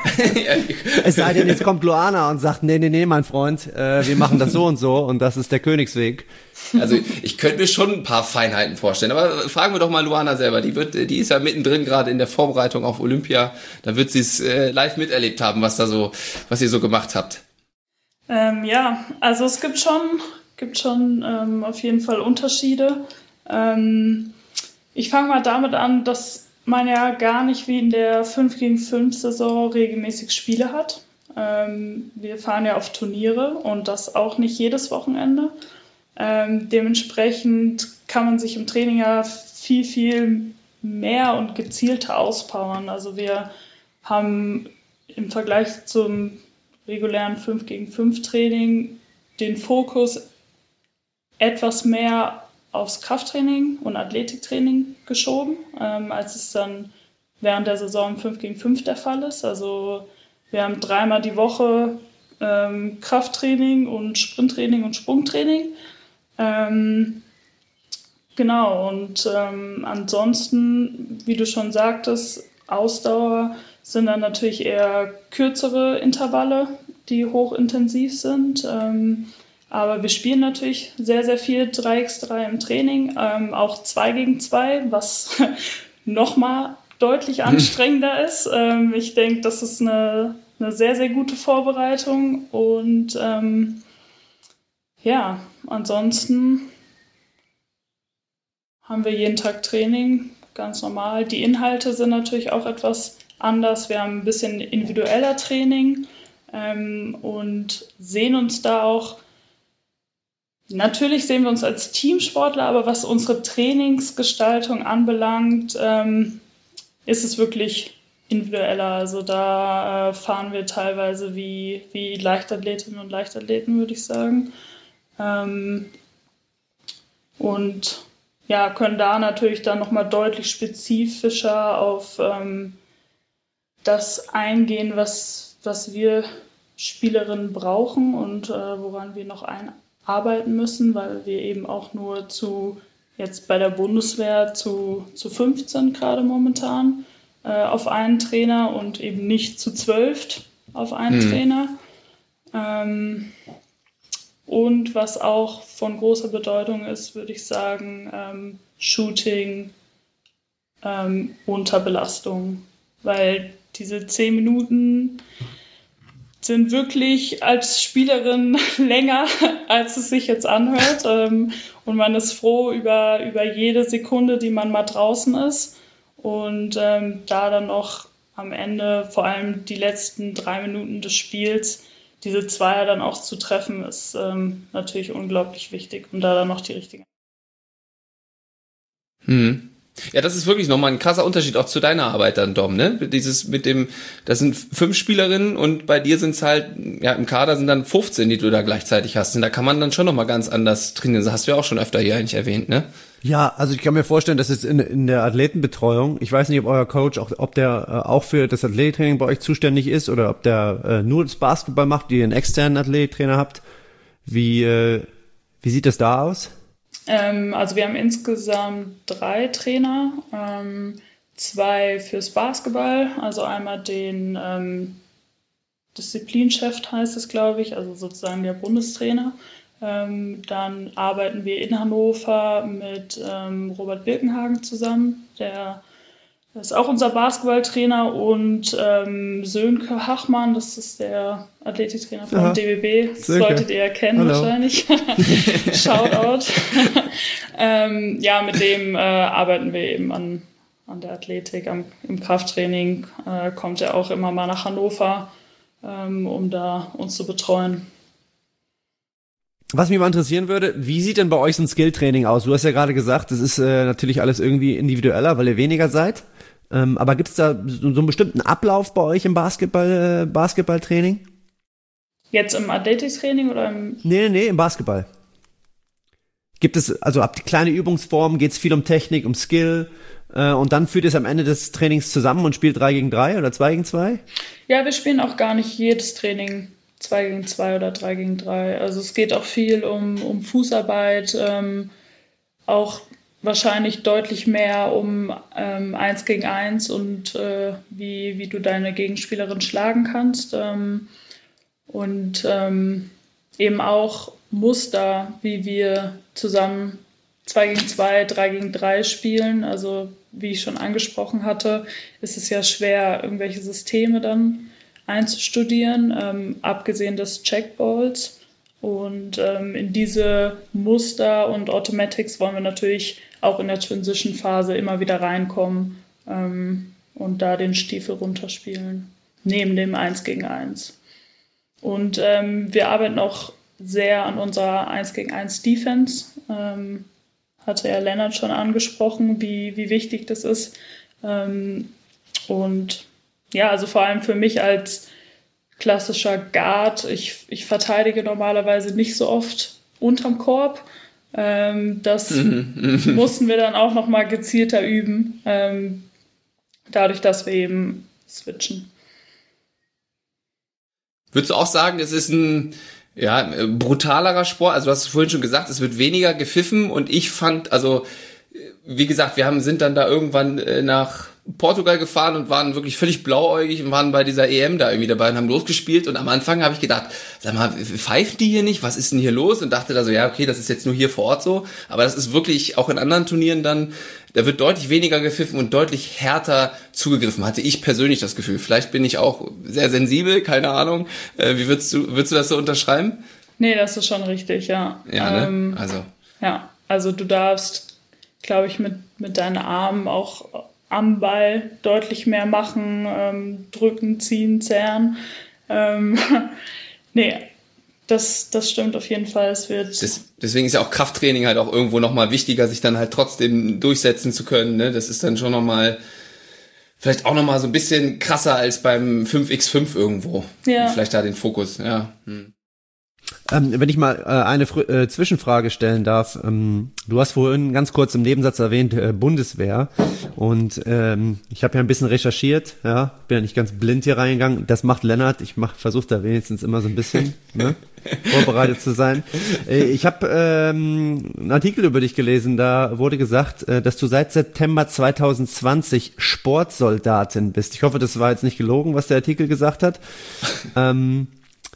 Es sei denn, jetzt kommt Luana und sagt, nee, nee, nee, mein Freund, äh, wir machen das so und so und das ist der Königsweg. Also ich könnte mir schon ein paar Feinheiten vorstellen, aber fragen wir doch mal Luana selber, die wird, die ist ja mittendrin gerade in der Vorbereitung auf Olympia, da wird sie es äh, live miterlebt haben, was da so, was ihr so gemacht habt. Ähm, ja, also es gibt schon, gibt schon ähm, auf jeden Fall Unterschiede. Ähm, ich fange mal damit an, dass man ja gar nicht wie in der fünf gegen fünf Saison regelmäßig Spiele hat. Ähm, wir fahren ja auf Turniere und das auch nicht jedes Wochenende. Ähm, dementsprechend kann man sich im Training ja viel, viel mehr und gezielter auspowern. Also wir haben im Vergleich zum regulären fünf gegen fünf Training den Fokus etwas mehr aufs Krafttraining und Athletiktraining geschoben, ähm, als es dann während der Saison im fünf gegen fünf der Fall ist. Also wir haben dreimal die Woche ähm, Krafttraining und Sprinttraining und Sprungtraining. Ähm, genau, und ähm, ansonsten, wie du schon sagtest, Ausdauer sind dann natürlich eher kürzere Intervalle, die hochintensiv sind. Ähm, aber wir spielen natürlich sehr, sehr viel drei gegen drei im Training, ähm, auch zwei gegen zwei, was nochmal deutlich anstrengender ist. Ähm, ich denke, das ist eine, eine sehr, sehr gute Vorbereitung und ähm, ja, ansonsten haben wir jeden Tag Training, ganz normal. Die Inhalte sind natürlich auch etwas anders. Wir haben ein bisschen individueller Training ähm, und sehen uns da auch, natürlich sehen wir uns als Teamsportler, aber was unsere Trainingsgestaltung anbelangt, ähm, ist es wirklich individueller. Also da äh, fahren wir teilweise wie, wie Leichtathletinnen und Leichtathleten, würde ich sagen. Ähm, und ja, können da natürlich dann nochmal deutlich spezifischer auf ähm, das eingehen, was, was wir Spielerinnen brauchen und äh, woran wir noch einarbeiten müssen, weil wir eben auch nur zu, jetzt bei der Bundeswehr zu, zu fünfzehn gerade momentan äh, auf einen Trainer und eben nicht zu zwölf auf einen Hm. Trainer. Ähm, Und was auch von großer Bedeutung ist, würde ich sagen, ähm, Shooting ähm, unter Belastung. Weil diese zehn Minuten sind wirklich als Spielerin länger, als es sich jetzt anhört. Ähm, und man ist froh über, über jede Sekunde, die man mal draußen ist. Und ähm, da dann noch am Ende, vor allem die letzten drei Minuten des Spiels, diese Zweier dann auch zu treffen, ist ähm, natürlich unglaublich wichtig und da dann noch die richtigen. Hm. Ja, das ist wirklich nochmal ein krasser Unterschied auch zu deiner Arbeit dann, Dom, ne? Dieses mit dem, das sind fünf Spielerinnen und bei dir sind es halt, ja, im Kader sind dann fünfzehn, die du da gleichzeitig hast. Und da kann man dann schon nochmal ganz anders trainieren. Das hast du ja auch schon öfter hier eigentlich erwähnt, ne? Ja, also ich kann mir vorstellen, dass es in, in der Athletenbetreuung, ich weiß nicht, ob euer Coach, auch, ob der äh, auch für das Athletiktraining bei euch zuständig ist oder ob der äh, nur das Basketball macht, die einen externen Athletiktrainer habt. Wie, äh, wie sieht das da aus? Ähm, also wir haben insgesamt drei Trainer, ähm, zwei fürs Basketball, also einmal den ähm, Disziplinchef heißt es, glaube ich, also sozusagen der Bundestrainer. Ähm, dann arbeiten wir in Hannover mit ähm, Robert Birkenhagen zusammen, der ist auch unser Basketballtrainer, und ähm, Sönke Hachmann, das ist der Athletiktrainer vom Aha. D B B, das Sönke. solltet ihr ja kennen. Hallo. Wahrscheinlich. Shoutout. ähm, ja, mit dem äh, arbeiten wir eben an, an der Athletik, am, im Krafttraining, äh, kommt er auch immer mal nach Hannover, ähm, um da uns zu betreuen. Was mich mal interessieren würde, wie sieht denn bei euch so ein Skilltraining aus? Du hast ja gerade gesagt, das ist äh, natürlich alles irgendwie individueller, weil ihr weniger seid. Ähm, aber gibt es da so, so einen bestimmten Ablauf bei euch im Basketball, äh, Basketballtraining? Jetzt im Athletiktraining oder im... Nee, nee, nee, im Basketball. Gibt es, also ab die kleine Übungsform, geht es viel um Technik, um Skill, äh, und dann führt es am Ende des Trainings zusammen und spielt drei gegen drei oder zwei gegen zwei? Ja, wir spielen auch gar nicht jedes Training zwei gegen zwei oder drei gegen drei. Also es geht auch viel um, um Fußarbeit, ähm, auch wahrscheinlich deutlich mehr um ähm, eins gegen eins und äh, wie, wie du deine Gegenspielerin schlagen kannst. Ähm, und ähm, eben auch Muster, wie wir zusammen zwei gegen zwei, drei gegen drei spielen. Also wie ich schon angesprochen hatte, ist es ja schwer, irgendwelche Systeme dann einzustudieren, ähm, abgesehen des Checkballs. Und ähm, in diese Muster und Automatics wollen wir natürlich auch in der Transition-Phase immer wieder reinkommen ähm, und da den Stiefel runterspielen, neben dem eins gegen eins. Und ähm, wir arbeiten auch sehr an unserer eins gegen eins Defense. Ähm, hatte ja Lennart schon angesprochen, wie, wie wichtig das ist. Ähm, und ja, also vor allem für mich als klassischer Guard, ich, ich verteidige normalerweise nicht so oft unterm Korb. Ähm, das mussten wir dann auch nochmal gezielter üben, ähm, dadurch, dass wir eben switchen. Würdest du auch sagen, es ist ein ja, brutalerer Sport? Also du hast es vorhin schon gesagt, es wird weniger gepfiffen, und ich fand, also wie gesagt, wir haben sind dann da irgendwann äh, nach Portugal gefahren und waren wirklich völlig blauäugig und waren bei dieser E M da irgendwie dabei und haben losgespielt, und am Anfang habe ich gedacht, sag mal, pfeifen die hier nicht? Was ist denn hier los? Und dachte da so, ja, okay, das ist jetzt nur hier vor Ort so, aber das ist wirklich auch in anderen Turnieren dann, da wird deutlich weniger gepfiffen und deutlich härter zugegriffen, hatte ich persönlich das Gefühl. Vielleicht bin ich auch sehr sensibel, keine Ahnung. Äh, wie würdest du, würdest du das so unterschreiben? Nee, das ist schon richtig, ja. Ja, ne? Ähm, Also. Ja, also du darfst, glaube ich, mit, mit deinen Armen auch am Ball deutlich mehr machen, ähm, drücken, ziehen, zerren. Ähm, nee, das, das stimmt auf jeden Fall. Es wird das, deswegen ist ja auch Krafttraining halt auch irgendwo nochmal wichtiger, sich dann halt trotzdem durchsetzen zu können. Ne? Das ist dann schon nochmal, vielleicht auch nochmal so ein bisschen krasser als beim fünf gegen fünf irgendwo. Ja. Vielleicht da den Fokus, ja. Hm. Ähm, wenn ich mal äh, eine Fr- äh, Zwischenfrage stellen darf, ähm, du hast vorhin ganz kurz im Nebensatz erwähnt, äh, Bundeswehr, und ähm, ich habe ja ein bisschen recherchiert, ja, bin ja nicht ganz blind hier reingegangen, das macht Lennart, ich mach, versuche da wenigstens immer so ein bisschen ne, vorbereitet zu sein. Äh, ich habe ähm, einen Artikel über dich gelesen, da wurde gesagt, äh, dass du seit September zwanzig zwanzig Sportsoldatin bist. Ich hoffe, das war jetzt nicht gelogen, was der Artikel gesagt hat. ähm,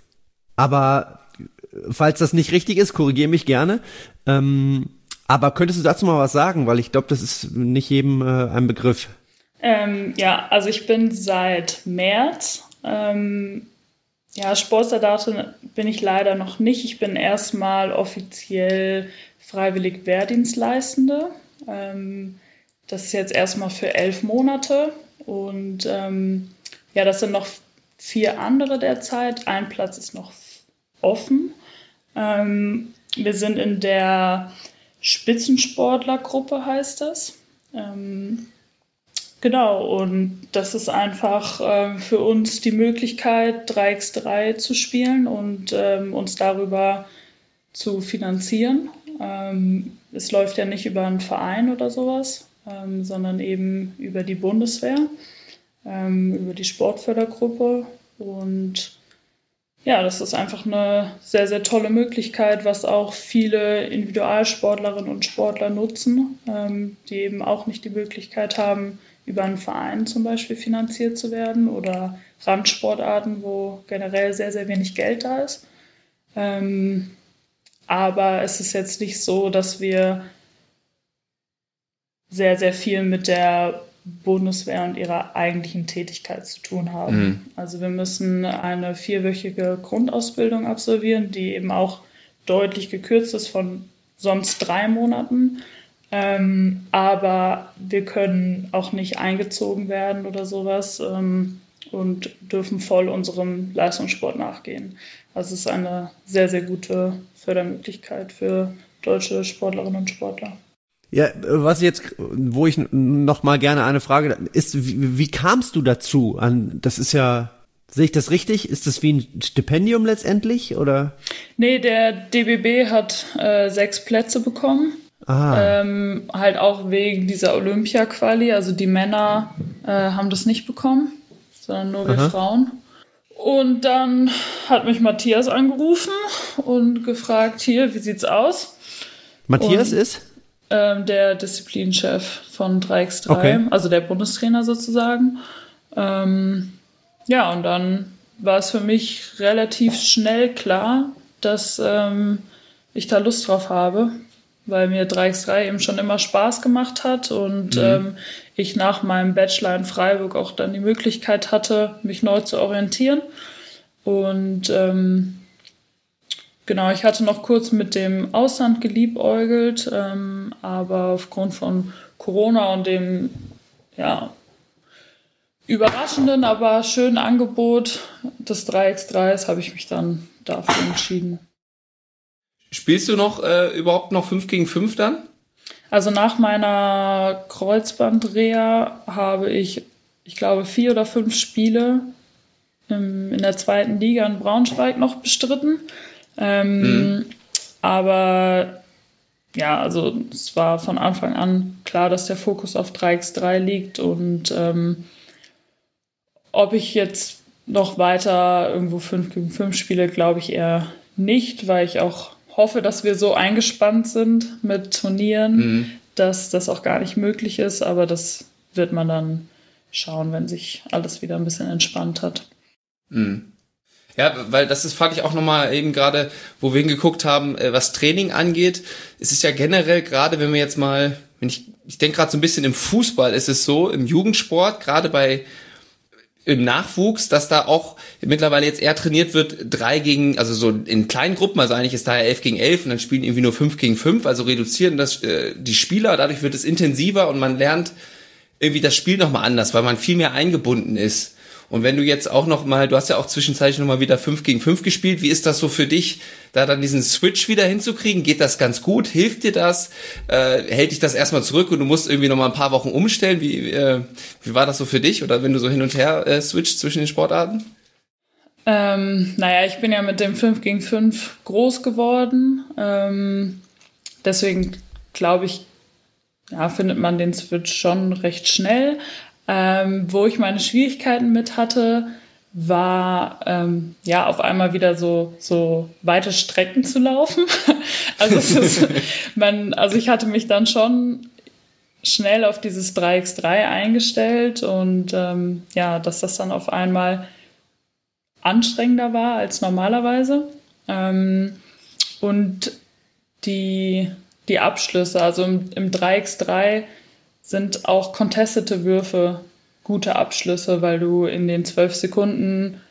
aber falls das nicht richtig ist, korrigiere mich gerne. Ähm, aber könntest du dazu mal was sagen? Weil ich glaube, das ist nicht jedem äh, ein Begriff. Ähm, ja, also ich bin seit März. Ähm, ja, Sportsoldatin bin ich leider noch nicht. Ich bin erstmal offiziell freiwillig Wehrdienstleistende. Ähm, das ist jetzt erstmal für elf Monate. Und ähm, ja, das sind noch vier andere derzeit. Ein Platz ist noch offen. Ähm, wir sind in der Spitzensportlergruppe, heißt das. Ähm, genau, und das ist einfach äh, für uns die Möglichkeit, drei gegen drei zu spielen und ähm, uns darüber zu finanzieren. Ähm, es läuft ja nicht über einen Verein oder sowas, ähm, sondern eben über die Bundeswehr, ähm, über die Sportfördergruppe. Und ja, das ist einfach eine sehr, sehr tolle Möglichkeit, was auch viele Individualsportlerinnen und Sportler nutzen, ähm, die eben auch nicht die Möglichkeit haben, über einen Verein zum Beispiel finanziert zu werden oder Randsportarten, wo generell sehr, sehr wenig Geld da ist. Ähm, aber es ist jetzt nicht so, dass wir sehr, sehr viel mit der Bundeswehr und ihrer eigentlichen Tätigkeit zu tun haben. Mhm. Also wir müssen eine vierwöchige Grundausbildung absolvieren, die eben auch deutlich gekürzt ist von sonst drei Monaten. Ähm, aber wir können auch nicht eingezogen werden oder sowas ähm, und dürfen voll unserem Leistungssport nachgehen. Also es ist eine sehr, sehr gute Fördermöglichkeit für deutsche Sportlerinnen und Sportler. Ja, was jetzt, wo ich noch mal gerne eine Frage ist, wie, wie kamst du dazu? An, das ist ja, sehe ich das richtig? Ist das wie ein Stipendium letztendlich, oder? Nee, der D B B hat äh, sechs Plätze bekommen. Ah. Ähm, halt auch wegen dieser Olympia-Quali. Also die Männer äh, haben das nicht bekommen, sondern nur wir Aha. Frauen. Und dann hat mich Matthias angerufen und gefragt, hier, wie sieht's aus? Matthias und, ist? Ähm, der Disziplinchef von drei gegen drei, okay. Also der Bundestrainer sozusagen. Ähm, ja, und dann war es für mich relativ schnell klar, dass ähm, ich da Lust drauf habe, weil mir drei gegen drei eben schon immer Spaß gemacht hat und mhm. ähm, ich nach meinem Bachelor in Freiburg auch dann die Möglichkeit hatte, mich neu zu orientieren. Und ähm, genau, ich hatte noch kurz mit dem Ausland geliebäugelt, ähm, aber aufgrund von Corona und dem ja, überraschenden, aber schönen Angebot des drei gegen drei habe ich mich dann dafür entschieden. Spielst du noch äh, überhaupt noch fünf gegen fünf dann? Also nach meiner Kreuzbandreha habe ich, ich glaube, vier oder fünf Spiele im, in der zweiten Liga in Braunschweig noch bestritten. Ähm, mhm. Aber ja, also es war von Anfang an klar, dass der Fokus auf drei gegen drei liegt und ähm, ob ich jetzt noch weiter irgendwo fünf gegen fünf spiele, glaube ich eher nicht, weil ich auch hoffe, dass wir so eingespannt sind mit Turnieren, mhm. dass das auch gar nicht möglich ist, aber das wird man dann schauen, wenn sich alles wieder ein bisschen entspannt hat. Mhm. Ja, weil das ist, fand ich auch nochmal eben gerade, wo wir hingeguckt haben, was Training angeht. Es ist ja generell gerade, wenn wir jetzt mal, wenn ich, ich denke gerade so ein bisschen im Fußball ist es so, im Jugendsport, gerade bei im Nachwuchs, dass da auch mittlerweile jetzt eher trainiert wird, drei gegen, also so in kleinen Gruppen, also eigentlich ist da ja elf gegen elf und dann spielen irgendwie nur fünf gegen fünf, also reduzieren das äh, die Spieler, dadurch wird es intensiver und man lernt irgendwie das Spiel nochmal anders, weil man viel mehr eingebunden ist. Und wenn du jetzt auch noch mal, du hast ja auch zwischenzeitlich noch mal wieder fünf gegen fünf gespielt, wie ist das so für dich, da dann diesen Switch wieder hinzukriegen? Geht das ganz gut? Hilft dir das? Äh, hält dich das erstmal zurück und du musst irgendwie noch mal ein paar Wochen umstellen? Wie, äh, wie war das so für dich? Oder wenn du so hin und her äh, switcht zwischen den Sportarten? Ähm, naja, ich bin ja mit dem fünf gegen fünf groß geworden. Ähm, deswegen glaube ich, ja, findet man den Switch schon recht schnell. Ähm, wo ich meine Schwierigkeiten mit hatte, war ähm, ja auf einmal wieder so so weite Strecken zu laufen. also es ist, man, also ich hatte mich dann schon schnell auf dieses drei gegen drei eingestellt und ähm, ja, dass das dann auf einmal anstrengender war als normalerweise. Ähm, und die die Abschlüsse, also im, im drei gegen drei sind auch contestete Würfe gute Abschlüsse, weil du in den zwölf Sekunden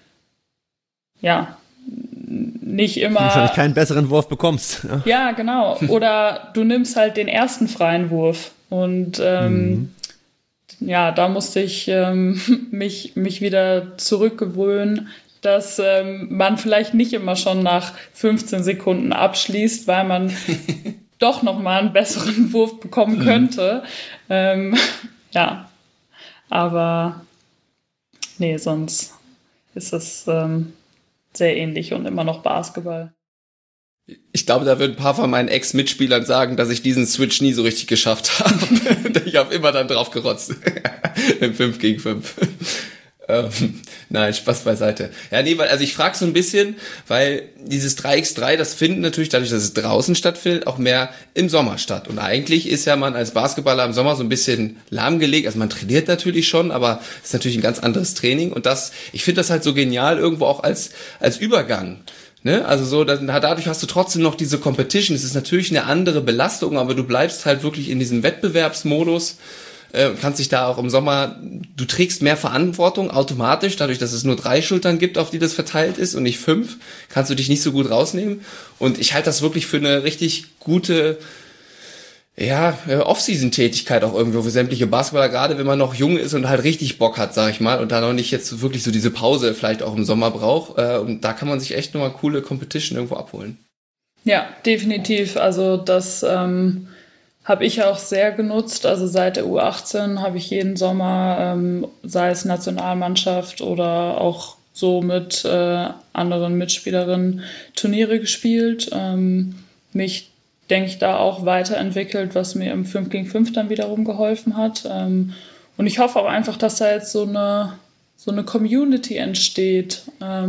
ja nicht immer... wahrscheinlich keinen besseren Wurf bekommst. Ja, ja genau. Oder du nimmst halt den ersten freien Wurf. Und ähm, mhm. ja, da musste ich ähm, mich, mich wieder zurückgewöhnen, dass ähm, man vielleicht nicht immer schon nach fünfzehn Sekunden abschließt, weil man doch nochmal einen besseren Wurf bekommen könnte. Mhm. Ähm, ja, aber nee, sonst ist es ähm, sehr ähnlich und immer noch Basketball. Ich glaube, da würden ein paar von meinen Ex-Mitspielern sagen, dass ich diesen Switch nie so richtig geschafft habe. Ich habe immer dann drauf gerotzt. Im fünf gegen fünf. Ähm, nein, Spaß beiseite. Ja, nee, weil, also ich frage so ein bisschen, weil dieses drei gegen drei, das findet natürlich dadurch, dass es draußen stattfindet, auch mehr im Sommer statt. Und eigentlich ist ja man als Basketballer im Sommer so ein bisschen lahmgelegt. Also man trainiert natürlich schon, aber es ist natürlich ein ganz anderes Training. Und das, ich finde das halt so genial irgendwo auch als, als Übergang. Ne? Also so, dann, dadurch hast du trotzdem noch diese Competition. Es ist natürlich eine andere Belastung, aber du bleibst halt wirklich in diesem Wettbewerbsmodus. Äh, kannst dich da auch im Sommer, du trägst mehr Verantwortung automatisch, dadurch, dass es nur drei Schultern gibt, auf die das verteilt ist und nicht fünf, kannst du dich nicht so gut rausnehmen. Und ich halte das wirklich für eine richtig gute, ja, Off-Season-Tätigkeit auch irgendwo für sämtliche Basketballer, gerade wenn man noch jung ist und halt richtig Bock hat, sag ich mal, und da noch nicht jetzt wirklich so diese Pause vielleicht auch im Sommer braucht. Äh, und da kann man sich echt nochmal coole Competition irgendwo abholen. Ja, definitiv. Also das ähm, habe ich auch sehr genutzt. Also seit der U achtzehn habe ich jeden Sommer, ähm, sei es Nationalmannschaft oder auch so mit äh, anderen Mitspielerinnen, Turniere gespielt. Ähm, mich denke ich, da auch weiterentwickelt, was mir im fünf gegen fünf dann wiederum geholfen hat. Und ich hoffe auch einfach, dass da jetzt so eine, so eine Community entsteht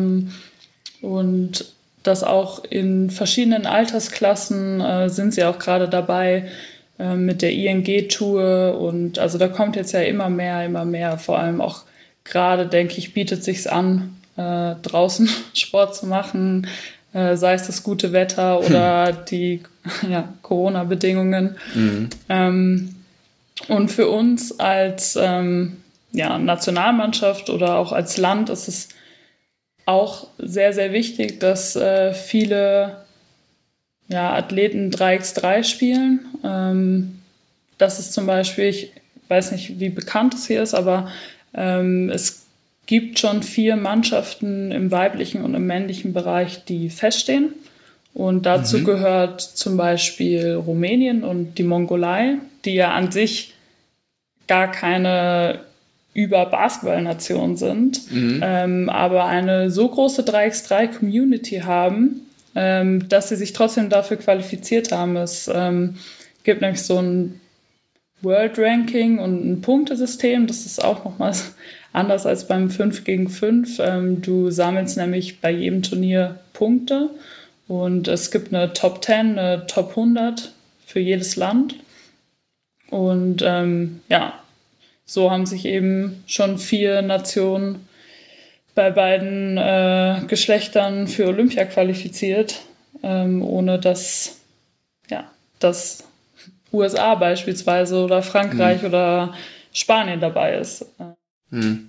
und dass auch in verschiedenen Altersklassen sind sie auch gerade dabei mit der I N G-Tour und also da kommt jetzt ja immer mehr, immer mehr, vor allem auch gerade, denke ich, bietet sich's an, draußen Sport zu machen, sei es das gute Wetter oder hm. die ja, Corona-Bedingungen. Mhm. Ähm, und für uns als ähm, ja, Nationalmannschaft oder auch als Land ist es auch sehr, sehr wichtig, dass äh, viele ja, Athleten drei gegen drei spielen. Ähm, das ist zum Beispiel, ich weiß nicht, wie bekannt es hier ist, aber ähm, es gibt schon vier Mannschaften im weiblichen und im männlichen Bereich, die feststehen. Und dazu mhm. gehört zum Beispiel Rumänien und die Mongolei, die ja an sich gar keine Über-Basketball-Nation sind, mhm. ähm, aber eine so große drei gegen drei Community haben, ähm, dass sie sich trotzdem dafür qualifiziert haben. Es ähm, gibt nämlich so ein World Ranking und ein Punktesystem, das ist auch nochmal anders als beim fünf gegen fünf. Ähm, du sammelst nämlich bei jedem Turnier Punkte und es gibt eine Top zehn, eine Top hundert für jedes Land. Und ähm, ja, so haben sich eben schon vier Nationen bei beiden äh, Geschlechtern für Olympia qualifiziert, ähm, ohne dass ja, das U S A beispielsweise oder Frankreich hm. oder Spanien dabei ist. Hm.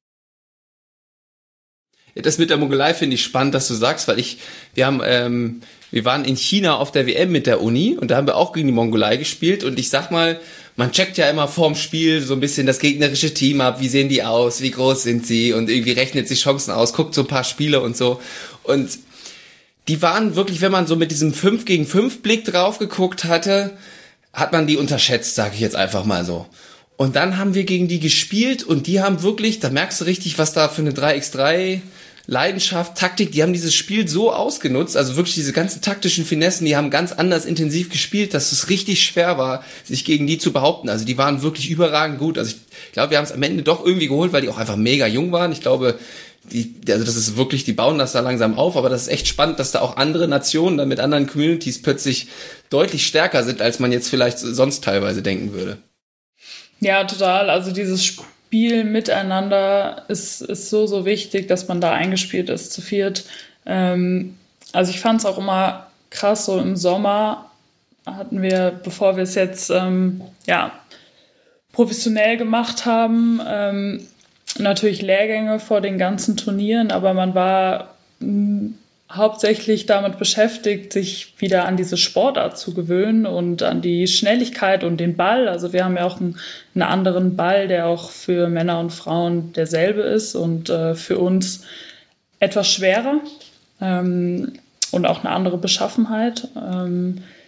Ja, das mit der Mongolei finde ich spannend, dass du sagst, weil ich, wir haben, ähm, wir waren in China auf der W M mit der Uni und da haben wir auch gegen die Mongolei gespielt und ich sag mal, man checkt ja immer vorm Spiel so ein bisschen das gegnerische Team ab, wie sehen die aus, wie groß sind sie und irgendwie rechnet sich Chancen aus, guckt so ein paar Spiele und so und die waren wirklich, wenn man so mit diesem fünf gegen fünf Blick drauf geguckt hatte, hat man die unterschätzt, sage ich jetzt einfach mal so. Und dann haben wir gegen die gespielt und die haben wirklich, da merkst du richtig, was da für eine drei gegen drei Leidenschaft, Taktik, die haben dieses Spiel so ausgenutzt, also wirklich diese ganzen taktischen Finessen, die haben ganz anders intensiv gespielt, dass es richtig schwer war, sich gegen die zu behaupten. Also die waren wirklich überragend gut. Also ich glaube, wir haben es am Ende doch irgendwie geholt, weil die auch einfach mega jung waren. Ich glaube, die, also das ist wirklich, die bauen das da langsam auf, aber das ist echt spannend, dass da auch andere Nationen dann mit anderen Communities plötzlich deutlich stärker sind, als man jetzt vielleicht sonst teilweise denken würde. Ja, total. Also dieses Spiel miteinander ist, ist so, so wichtig, dass man da eingespielt ist zu viert. Ähm, also ich fand es auch immer krass, so im Sommer hatten wir, bevor wir es jetzt ähm, ja, professionell gemacht haben, ähm, natürlich Lehrgänge vor den ganzen Turnieren, aber man war mh, hauptsächlich damit beschäftigt, sich wieder an diese Sportart zu gewöhnen und an die Schnelligkeit und den Ball. Also wir haben ja auch einen, einen anderen Ball, der auch für Männer und Frauen derselbe ist und äh, für uns etwas schwerer ähm, und auch eine andere Beschaffenheit. Ähm,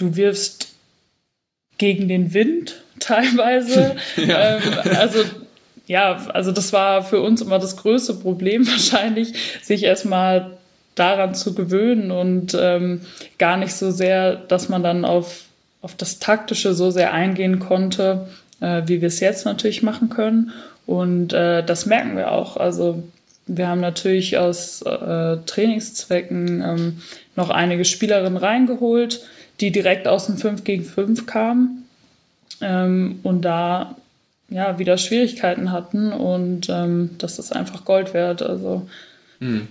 du wirfst gegen den Wind teilweise. ja. ähm, also ja, also das war für uns immer das größte Problem wahrscheinlich, sich erstmal daran zu gewöhnen und ähm, gar nicht so sehr, dass man dann auf, auf das Taktische so sehr eingehen konnte, äh, wie wir es jetzt natürlich machen können. Und äh, das merken wir auch. Also wir haben natürlich aus äh, Trainingszwecken ähm, noch einige Spielerinnen reingeholt, die direkt aus dem fünf gegen fünf kamen ähm, und da ja wieder Schwierigkeiten hatten und ähm, das ist einfach Gold wert. Also hm.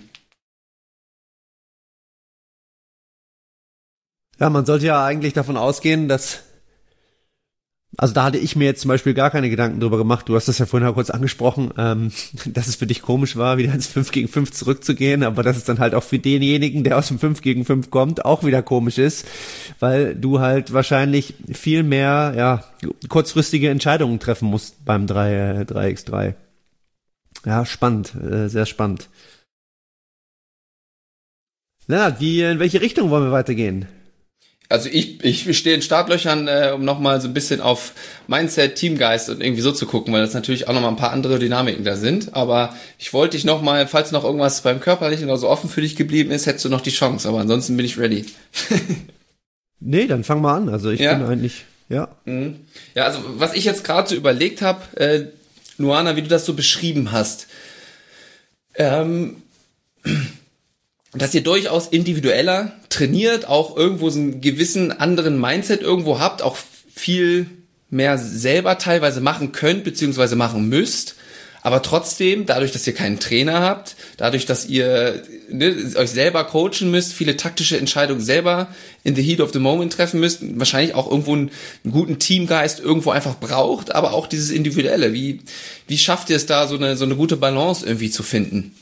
Ja, man sollte ja eigentlich davon ausgehen, dass, also da hatte ich mir jetzt zum Beispiel gar keine Gedanken drüber gemacht, du hast das ja vorhin auch kurz angesprochen, ähm, dass es für dich komisch war, wieder ins fünf gegen fünf zurückzugehen, aber dass es dann halt auch für denjenigen, der aus dem fünf gegen fünf kommt, auch wieder komisch ist, weil du halt wahrscheinlich viel mehr, ja, kurzfristige Entscheidungen treffen musst beim drei gegen drei. Ja, spannend, äh, sehr spannend. Lennart, wie, in welche Richtung wollen wir weitergehen? Also ich, ich stehe in Startlöchern, äh, um nochmal so ein bisschen auf Mindset, Teamgeist und irgendwie so zu gucken, weil das natürlich auch nochmal ein paar andere Dynamiken da sind. Aber ich wollte dich nochmal, falls noch irgendwas beim Körperlichen oder so offen für dich geblieben ist, hättest du noch die Chance. Aber ansonsten bin ich ready. Nee, dann fang mal an. Also ich ja. bin eigentlich, ja. Mhm. Ja, also was ich jetzt gerade so überlegt habe, äh, Luana, wie du das so beschrieben hast, ähm... dass ihr durchaus individueller trainiert, auch irgendwo so einen gewissen anderen Mindset irgendwo habt, auch viel mehr selber teilweise machen könnt, beziehungsweise machen müsst, aber trotzdem, dadurch, dass ihr keinen Trainer habt, dadurch, dass ihr ne, euch selber coachen müsst, viele taktische Entscheidungen selber in the heat of the moment treffen müsst, wahrscheinlich auch irgendwo einen, einen guten Teamgeist irgendwo einfach braucht, aber auch dieses Individuelle. Wie, wie schafft ihr es da, so eine, so eine gute Balance irgendwie zu finden?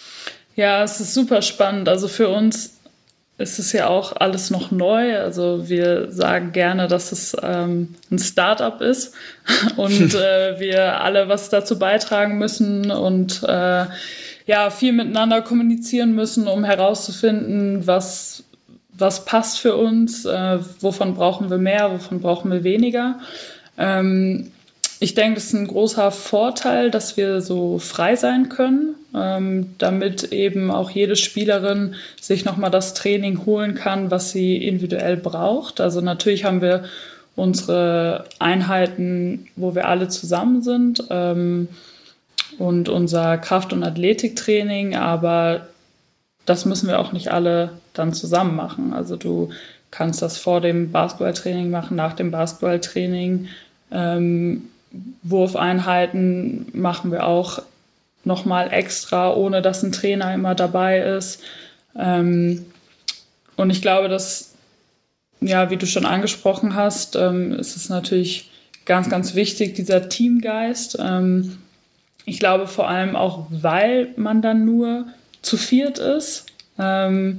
Ja, es ist super spannend. Also für uns ist es ja auch alles noch neu. Also wir sagen gerne, dass es ähm, ein Start-up ist und äh, wir alle was dazu beitragen müssen und äh, ja viel miteinander kommunizieren müssen, um herauszufinden, was was passt für uns, äh, wovon brauchen wir mehr, wovon brauchen wir weniger. Ähm, Ich denke, das ist ein großer Vorteil, dass wir so frei sein können, ähm, damit eben auch jede Spielerin sich nochmal das Training holen kann, was sie individuell braucht. Also natürlich haben wir unsere Einheiten, wo wir alle zusammen sind ähm, und unser Kraft- und Athletiktraining, aber das müssen wir auch nicht alle dann zusammen machen. Also du kannst das vor dem Basketballtraining machen, nach dem Basketballtraining. Ähm, Wurfeinheiten machen wir auch nochmal extra, ohne dass ein Trainer immer dabei ist. Ähm, und ich glaube, dass, ja, wie du schon angesprochen hast, ähm, ist es natürlich ganz, ganz wichtig, dieser Teamgeist. Ähm, ich glaube vor allem auch, weil man dann nur zu viert ist. Ähm,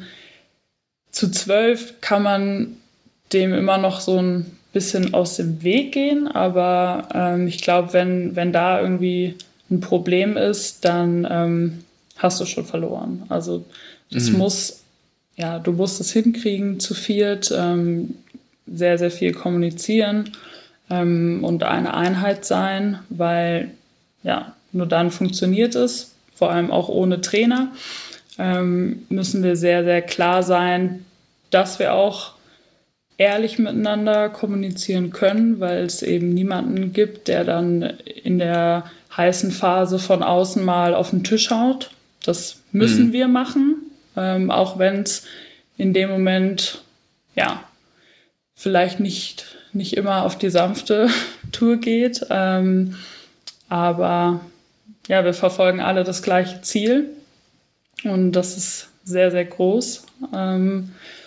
zu zwölf kann man dem immer noch so ein bisschen aus dem Weg gehen, aber ähm, ich glaube, wenn, wenn da irgendwie ein Problem ist, dann ähm, hast du schon verloren. Also es mhm. muss, ja, du musst es hinkriegen zu viert, ähm, sehr, sehr viel kommunizieren ähm, und eine Einheit sein, weil ja, nur dann funktioniert es, vor allem auch ohne Trainer, ähm, müssen wir sehr, sehr klar sein, dass wir auch ehrlich miteinander kommunizieren können, weil es eben niemanden gibt, der dann in der heißen Phase von außen mal auf den Tisch haut. Das müssen mhm. wir machen, ähm, auch wenn es in dem Moment ja vielleicht nicht, nicht immer auf die sanfte Tour geht. Ähm, aber ja, wir verfolgen alle das gleiche Ziel und das ist sehr, sehr groß. Ähm,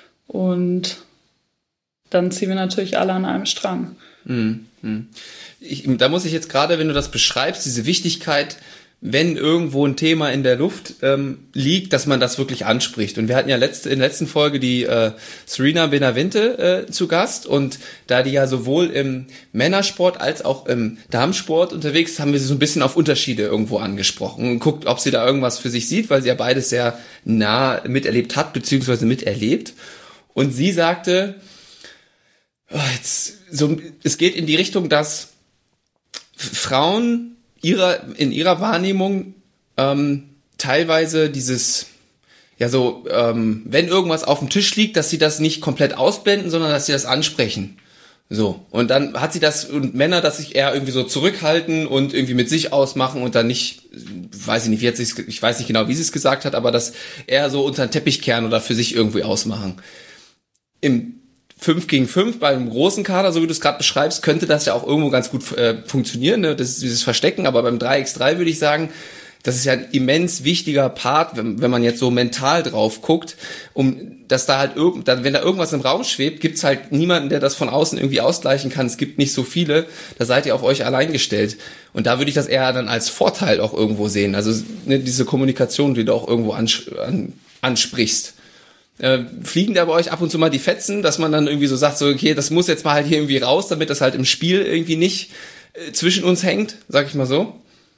und dann ziehen wir natürlich alle an einem Strang. Mhm. Ich, da muss ich jetzt gerade, wenn du das beschreibst, diese Wichtigkeit, wenn irgendwo ein Thema in der Luft ähm, liegt, dass man das wirklich anspricht. Und wir hatten ja letzte, in der letzten Folge die äh, Serena Benavente äh, zu Gast und da die ja sowohl im Männersport als auch im Damensport unterwegs ist, haben wir sie so ein bisschen auf Unterschiede irgendwo angesprochen und guckt, ob sie da irgendwas für sich sieht, weil sie ja beides sehr nah miterlebt hat, beziehungsweise miterlebt. Und sie sagte, jetzt, so, es geht in die Richtung, dass Frauen ihrer, in ihrer Wahrnehmung ähm, teilweise dieses, ja so, ähm, wenn irgendwas auf dem Tisch liegt, dass sie das nicht komplett ausblenden, sondern dass sie das ansprechen. So, und dann hat sie das, und Männer, dass sich eher irgendwie so zurückhalten und irgendwie mit sich ausmachen und dann nicht, weiß ich nicht, wie hat sie's, ich weiß nicht genau, wie sie es gesagt hat, aber das eher so unter den Teppich kehren oder für sich irgendwie ausmachen. Im fünf gegen fünf bei einem großen Kader, so wie du es gerade beschreibst, könnte das ja auch irgendwo ganz gut äh, funktionieren, ne? Das ist dieses Verstecken, aber beim drei gegen drei würde ich sagen, das ist ja ein immens wichtiger Part, wenn, wenn man jetzt so mental drauf guckt, um dass da halt irgend, wenn da irgendwas im Raum schwebt, gibt's halt niemanden, der das von außen irgendwie ausgleichen kann. Es gibt nicht so viele, da seid ihr auf euch allein gestellt. Und da würde ich das eher dann als Vorteil auch irgendwo sehen. Also ne, diese Kommunikation, die du auch irgendwo ans, an, ansprichst. Äh, fliegen da bei euch ab und zu mal die Fetzen, dass man dann irgendwie so sagt, so okay, das muss jetzt mal halt hier irgendwie raus, damit das halt im Spiel irgendwie nicht äh, zwischen uns hängt, sag ich mal so?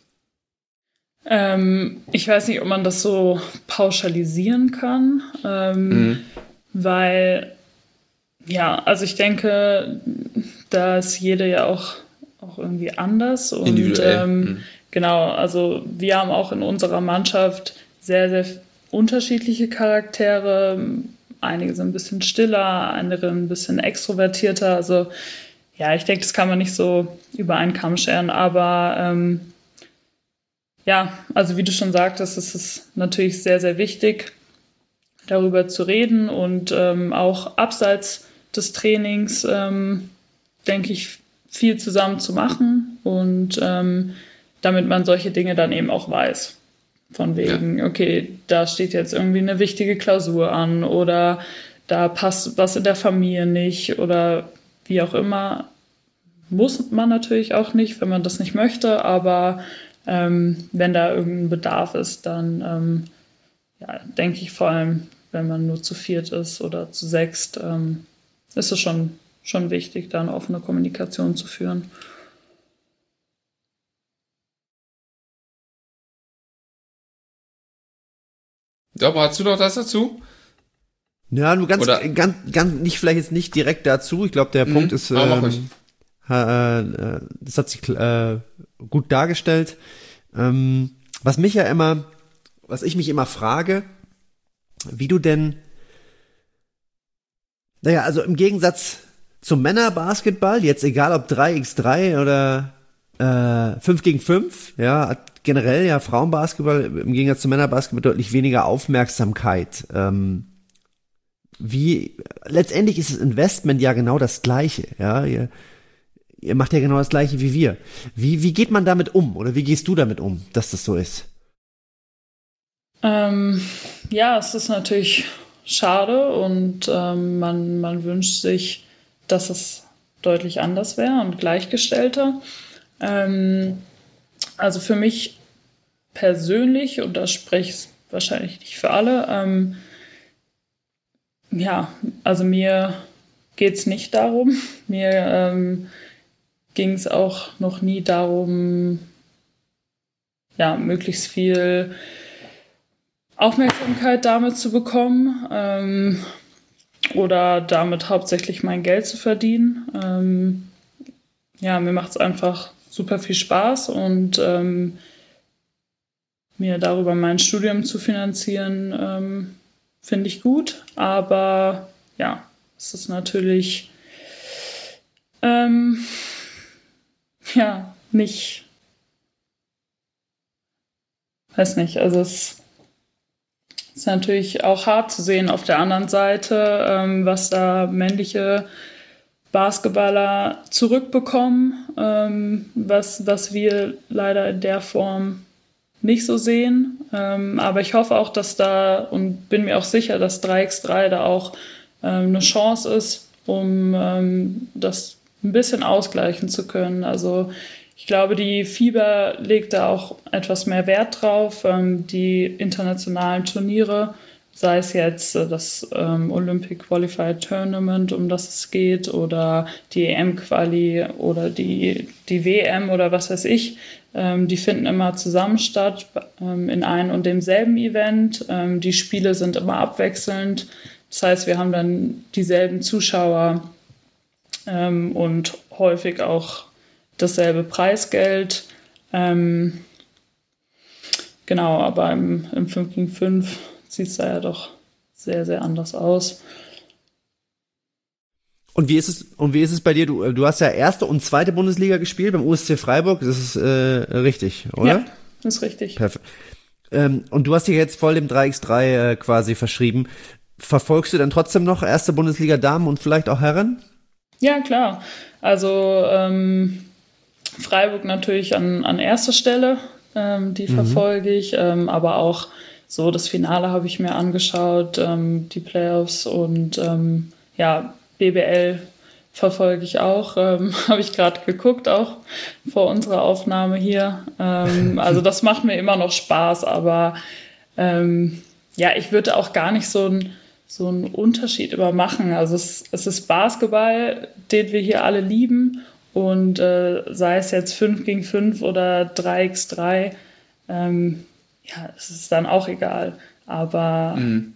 Ähm, ich weiß nicht, ob man das so pauschalisieren kann, ähm, mhm. weil, ja, also ich denke, da ist jede ja auch, auch irgendwie anders. Und individuell. Ähm, mhm. Genau, also wir haben auch in unserer Mannschaft sehr, sehr unterschiedliche Charaktere. Einige sind ein bisschen stiller, andere ein bisschen extrovertierter. Also ja, ich denke, das kann man nicht so über einen Kamm scheren, aber ähm, ja, also wie du schon sagtest, es ist natürlich sehr, sehr wichtig, darüber zu reden und ähm, auch abseits des Trainings, ähm, denke ich, viel zusammen zu machen und ähm, damit man solche Dinge dann eben auch weiß. Von wegen, ja. Okay, da steht jetzt irgendwie eine wichtige Klausur an oder da passt was in der Familie nicht oder wie auch immer. Muss man natürlich auch nicht, wenn man das nicht möchte, aber Ähm, wenn da irgendein Bedarf ist, dann ähm, ja, denke ich vor allem, wenn man nur zu viert ist oder zu sechst, ähm, ist es schon, schon wichtig, da eine offene Kommunikation zu führen. Ja, aber hast du noch das dazu? Ja, nur ganz, Oder? ganz, ganz, nicht vielleicht jetzt nicht direkt dazu. Ich glaube, der mhm. Punkt ist, ähm, äh, das hat sich äh, gut dargestellt. Ähm, was mich ja immer, was ich mich immer frage, wie du denn, naja, also im Gegensatz zum Männerbasketball, jetzt egal ob drei gegen drei oder äh, fünf gegen fünf, ja, hat generell ja Frauenbasketball im Gegensatz zum Männerbasketball deutlich weniger Aufmerksamkeit. Ähm, wie, letztendlich ist das Investment ja genau das Gleiche, ja, ihr, Ihr macht ja genau das Gleiche wie wir. Wie, wie geht man damit um? Oder wie gehst du damit um, dass das so ist? Ähm, ja, es ist natürlich schade und ähm, man, man wünscht sich, dass es deutlich anders wäre und gleichgestellter. Ähm, also für mich persönlich, und da spreche ich wahrscheinlich nicht für alle, ähm, ja, also mir geht es nicht darum. Mir ähm, ging es auch noch nie darum, ja, möglichst viel Aufmerksamkeit damit zu bekommen ähm, oder damit hauptsächlich mein Geld zu verdienen. Ähm, ja, mir macht es einfach super viel Spaß und ähm, mir darüber mein Studium zu finanzieren, ähm, finde ich gut. Aber ja, es ist natürlich ähm, ja, nicht, weiß nicht, also es ist natürlich auch hart zu sehen auf der anderen Seite, ähm, was da männliche Basketballer zurückbekommen, ähm, was, was wir leider in der Form nicht so sehen. Ähm, aber ich hoffe auch, dass da und bin mir auch sicher, dass drei gegen drei da auch ähm, eine Chance ist, um ähm, das ein bisschen ausgleichen zu können. Also ich glaube, die FIBA legt da auch etwas mehr Wert drauf. Ähm, die internationalen Turniere, sei es jetzt äh, das ähm, Olympic Qualified Tournament, um das es geht, oder die E M-Quali oder die, die W M oder was weiß ich, ähm, die finden immer zusammen statt ähm, in einem und demselben Event. Ähm, die Spiele sind immer abwechselnd. Das heißt, wir haben dann dieselben Zuschauer ähm, und häufig auch dasselbe Preisgeld. Ähm, genau, aber im, im fünf gegen fünf sieht es da ja doch sehr, sehr anders aus. Und wie ist es, und wie ist es bei dir? Du, du hast ja erste und zweite Bundesliga gespielt beim U S C Freiburg. Das ist äh, richtig, oder? Ja, das ist richtig. Perfekt. Ähm, und du hast dich jetzt voll dem drei gegen drei äh, quasi verschrieben. Verfolgst du dann trotzdem noch erste Bundesliga Damen und vielleicht auch Herren? Ja, klar. Also ähm, Freiburg natürlich an, an erster Stelle, ähm, die mhm. verfolge ich, ähm, aber auch so das Finale habe ich mir angeschaut, ähm, die Playoffs und ähm, ja, B B L verfolge ich auch, ähm, habe ich gerade geguckt, auch vor unserer Aufnahme hier. Ähm, also das macht mir immer noch Spaß, aber ähm, ja, ich würde auch gar nicht so ein so einen Unterschied immer machen. Also es, es ist Basketball, den wir hier alle lieben und äh, sei es jetzt fünf gegen fünf oder drei gegen drei, ähm, ja, es ist dann auch egal. Aber mhm.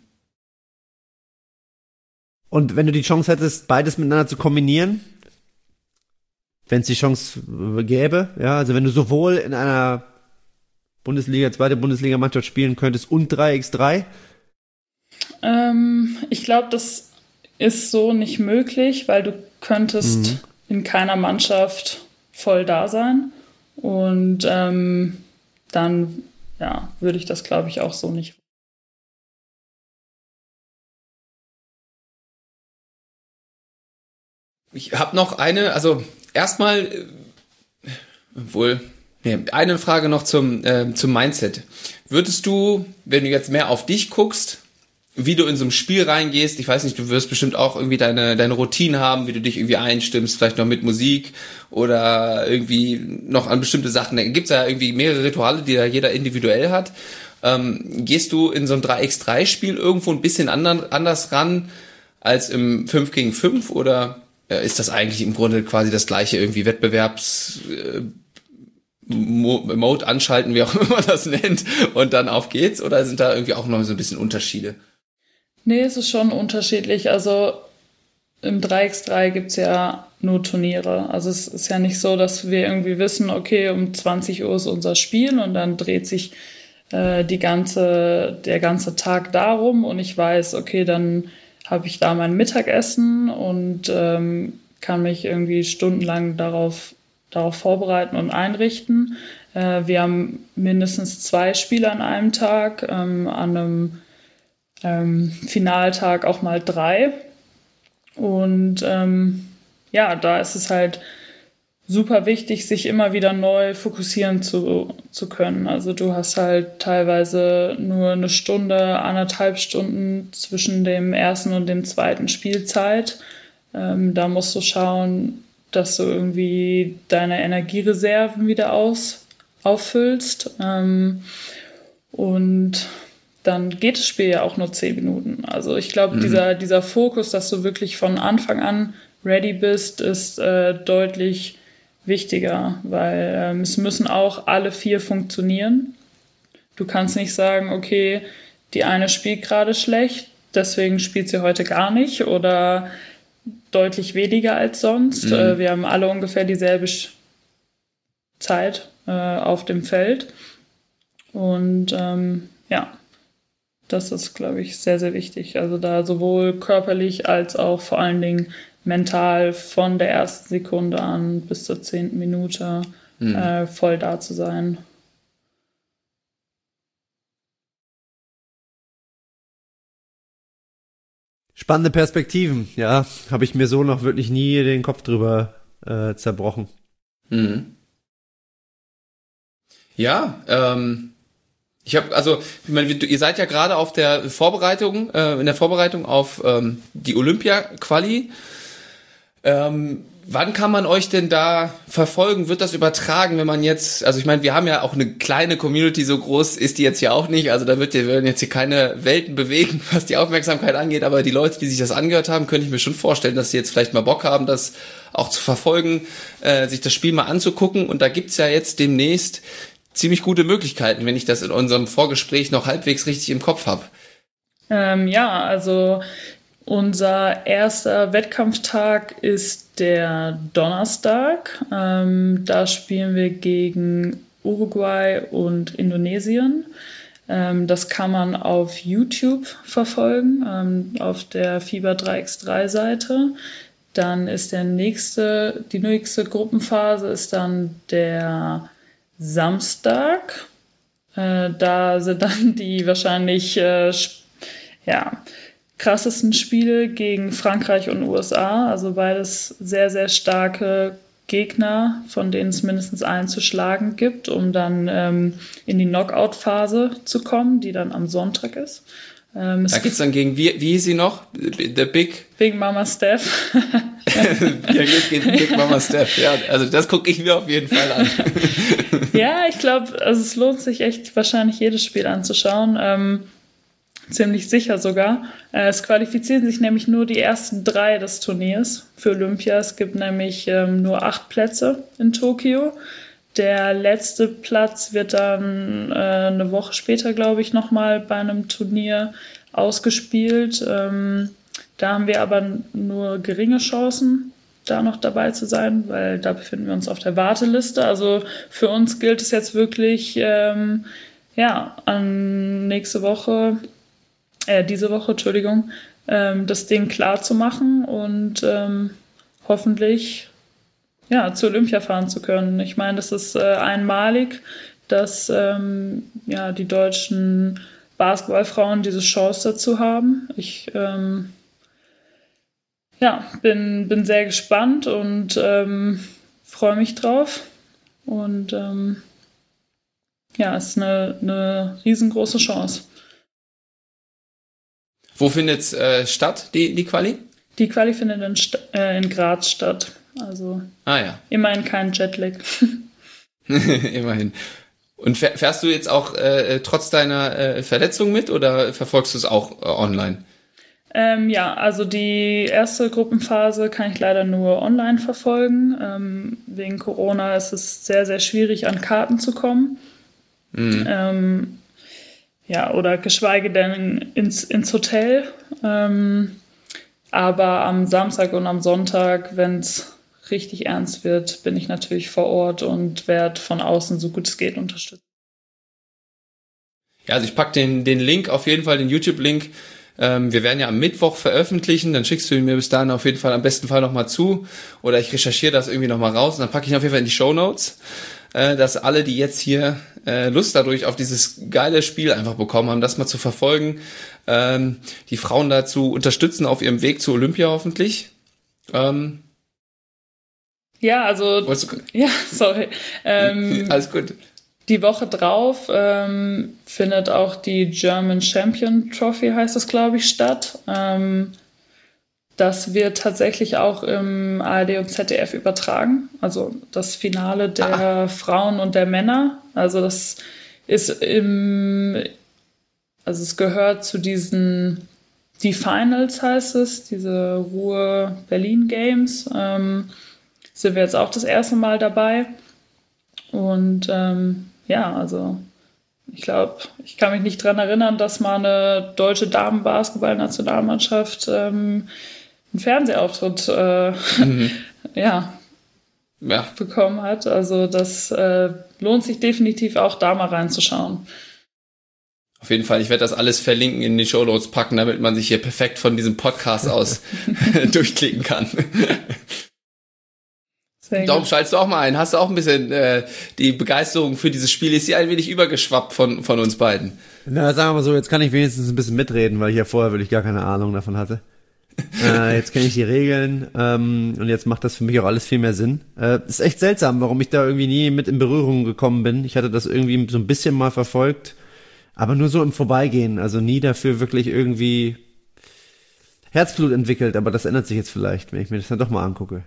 Und wenn du die Chance hättest, beides miteinander zu kombinieren, wenn es die Chance gäbe, ja, also wenn du sowohl in einer Bundesliga, zweite Bundesliga-Mannschaft spielen könntest und drei gegen drei? Ähm, ich glaube, das ist so nicht möglich, weil du könntest mhm. in keiner Mannschaft voll da sein und ähm, dann ja, würde ich das, glaube ich, auch so nicht. Ich habe noch eine, also erstmal, wohl, nee, eine Frage noch zum, äh, zum Mindset. Würdest du, wenn du jetzt mehr auf dich guckst, wie du in so ein Spiel reingehst, ich weiß nicht, du wirst bestimmt auch irgendwie deine, deine Routine haben, wie du dich irgendwie einstimmst, vielleicht noch mit Musik oder irgendwie noch an bestimmte Sachen. Da gibt's ja irgendwie mehrere Rituale, die da jeder individuell hat. Ähm, gehst du in so ein drei gegen drei Spiel irgendwo ein bisschen andern, anders ran als im fünf gegen fünf oder ist das eigentlich im Grunde quasi das gleiche irgendwie Wettbewerbs äh, Mode anschalten, wie auch immer man das nennt, und dann auf geht's? Oder sind da irgendwie auch noch so ein bisschen Unterschiede? Nee, es ist schon unterschiedlich. Also im drei gegen drei gibt's ja nur Turniere. Also es ist ja nicht so, dass wir irgendwie wissen, okay, um zwanzig Uhr ist unser Spiel und dann dreht sich äh, die ganze, der ganze Tag darum und ich weiß, okay, dann habe ich da mein Mittagessen und ähm, kann mich irgendwie stundenlang darauf, darauf vorbereiten und einrichten. Äh, wir haben mindestens zwei Spiele an einem Tag, ähm, an einem ähm, Finaltag auch mal drei. Und ähm, ja, da ist es halt super wichtig, sich immer wieder neu fokussieren zu, zu können. Also du hast halt teilweise nur eine Stunde, anderthalb Stunden zwischen dem ersten und dem zweiten Spielzeit. Ähm, da musst du schauen, dass du irgendwie deine Energiereserven wieder aus, auffüllst. Ähm, und dann geht das Spiel ja auch nur zehn Minuten. Also ich glaube, mhm. dieser, dieser Fokus, dass du wirklich von Anfang an ready bist, ist äh, deutlich wichtiger, weil ähm, es müssen auch alle vier funktionieren. Du kannst nicht sagen, okay, die eine spielt gerade schlecht, deswegen spielt sie heute gar nicht oder deutlich weniger als sonst. Mhm. Äh, wir haben alle ungefähr dieselbe Zeit äh, auf dem Feld und ähm, ja, das ist, glaube ich, sehr, sehr wichtig. Also da sowohl körperlich als auch vor allen Dingen mental von der ersten Sekunde an bis zur zehnten Minute mhm. äh, voll da zu sein. Spannende Perspektiven, ja. Habe ich mir so noch wirklich nie den Kopf drüber äh, zerbrochen. Mhm. Ja, ähm, ich habe, also, ich meine, ihr seid ja gerade auf der Vorbereitung, äh, in der Vorbereitung auf ähm, die Olympia-Quali. Ähm, wann kann man euch denn da verfolgen? Wird das übertragen, wenn man jetzt, also ich meine, wir haben ja auch eine kleine Community, so groß ist die jetzt ja auch nicht, also da wird wir werden jetzt hier keine Welten bewegen, was die Aufmerksamkeit angeht, aber die Leute, die sich das angehört haben, könnte ich mir schon vorstellen, dass sie jetzt vielleicht mal Bock haben, das auch zu verfolgen, äh, sich das Spiel mal anzugucken, und da gibt's ja jetzt demnächst ziemlich gute Möglichkeiten, wenn ich das in unserem Vorgespräch noch halbwegs richtig im Kopf habe. Ähm, ja, also Unser erster Wettkampftag ist der Donnerstag. Ähm, da spielen wir gegen Uruguay und Indonesien. Ähm, das kann man auf YouTube verfolgen, ähm, auf der FIBA drei gegen drei Seite. Dann ist der nächste, die nächste Gruppenphase ist dann der Samstag. Äh, da sind dann die wahrscheinlich äh, ja, krassesten Spiele gegen Frankreich und U S A. Also beides sehr, sehr starke Gegner, von denen es mindestens einen zu schlagen gibt, um dann ähm, in die Knockout-Phase zu kommen, die dann am Sonntag ist. Ähm, da geht's dann gegen, wie, wie hieß sie noch? Der Big? Big Mama Steph. Ja, geht gegen Big Mama Steph. Ja, also das gucke ich mir auf jeden Fall an. Ja, ich glaube, also es lohnt sich echt wahrscheinlich jedes Spiel anzuschauen. Ähm, ziemlich sicher sogar. Äh, es qualifizieren sich nämlich nur die ersten drei des Turniers für Olympia. Es gibt nämlich ähm, nur acht Plätze in Tokio. Der letzte Platz wird dann äh, eine Woche später, glaube ich, nochmal bei einem Turnier ausgespielt. Ähm, da haben wir aber nur geringe Chancen, da noch dabei zu sein, weil da befinden wir uns auf der Warteliste. Also für uns gilt es jetzt wirklich, ähm, ja, an nächste Woche, äh, diese Woche, Entschuldigung, ähm, das Ding klar zu machen und ähm, hoffentlich ja, zu Olympia fahren zu können. Ich meine, das ist äh, einmalig, dass ähm, ja, die deutschen Basketballfrauen diese Chance dazu haben. Ich ähm, ja, bin, bin sehr gespannt und ähm, freue mich drauf. Und ähm, ja, es ist eine, eine riesengroße Chance. Wo findet es äh, statt, die, die Quali? Die Quali findet in, St- äh, in Graz statt. Also ah, ja. Immerhin kein Jetlag. Immerhin. Und fährst du jetzt auch äh, trotz deiner äh, Verletzung mit oder verfolgst du es auch äh, online? Ähm, ja, also die erste Gruppenphase kann ich leider nur online verfolgen. Ähm, wegen Corona ist es sehr, sehr schwierig, an Karten zu kommen. Mhm. Ähm, ja, oder geschweige denn ins, ins Hotel. Ähm, aber am Samstag und am Sonntag, wenn es richtig ernst wird, bin ich natürlich vor Ort und werde von außen so gut es geht unterstützen. Ja, also ich packe den, den Link, auf jeden Fall den YouTube-Link. Ähm, wir werden ja am Mittwoch veröffentlichen, dann schickst du ihn mir bis dahin auf jeden Fall am besten Fall nochmal zu oder ich recherchiere das irgendwie nochmal raus und dann packe ich ihn auf jeden Fall in die Shownotes, äh, dass alle, die jetzt hier äh, Lust dadurch auf dieses geile Spiel einfach bekommen haben, das mal zu verfolgen, ähm, die Frauen dazu unterstützen auf ihrem Weg zu Olympia hoffentlich. Ähm, Ja, also, ja, sorry. Ähm, Alles gut. Die Woche drauf ähm, findet auch die German Champion Trophy, heißt das, glaube ich, statt. Ähm, das wird tatsächlich auch im A R D und Z D F übertragen. Also das Finale der ah. Frauen und der Männer. Also das ist im, also es gehört zu diesen, die Finals heißt es, diese Ruhr Berlin Games. Ähm, sind wir jetzt auch das erste Mal dabei. Und ähm, ja, also ich glaube, ich kann mich nicht dran erinnern, dass mal eine deutsche Damenbasketball-Nationalmannschaft ähm, einen Fernsehauftritt äh, mhm. ja, ja. bekommen hat. Also das äh, lohnt sich definitiv auch, da mal reinzuschauen. Auf jeden Fall, ich werde das alles verlinken, in die Shownotes packen, damit man sich hier perfekt von diesem Podcast aus durchklicken kann. Darum schaltest du auch mal ein. Hast du auch ein bisschen äh, die Begeisterung für dieses Spiel? Ist sie ein wenig übergeschwappt von von uns beiden? Na, sagen wir mal so, jetzt kann ich wenigstens ein bisschen mitreden, weil ich ja vorher wirklich gar keine Ahnung davon hatte. äh, jetzt kenne ich die Regeln ähm, und jetzt macht das für mich auch alles viel mehr Sinn. Äh, ist echt seltsam, warum ich da irgendwie nie mit in Berührung gekommen bin. Ich hatte das irgendwie so ein bisschen mal verfolgt, aber nur so im Vorbeigehen. Also nie dafür wirklich irgendwie Herzblut entwickelt, aber das ändert sich jetzt vielleicht, wenn ich mir das dann doch mal angucke.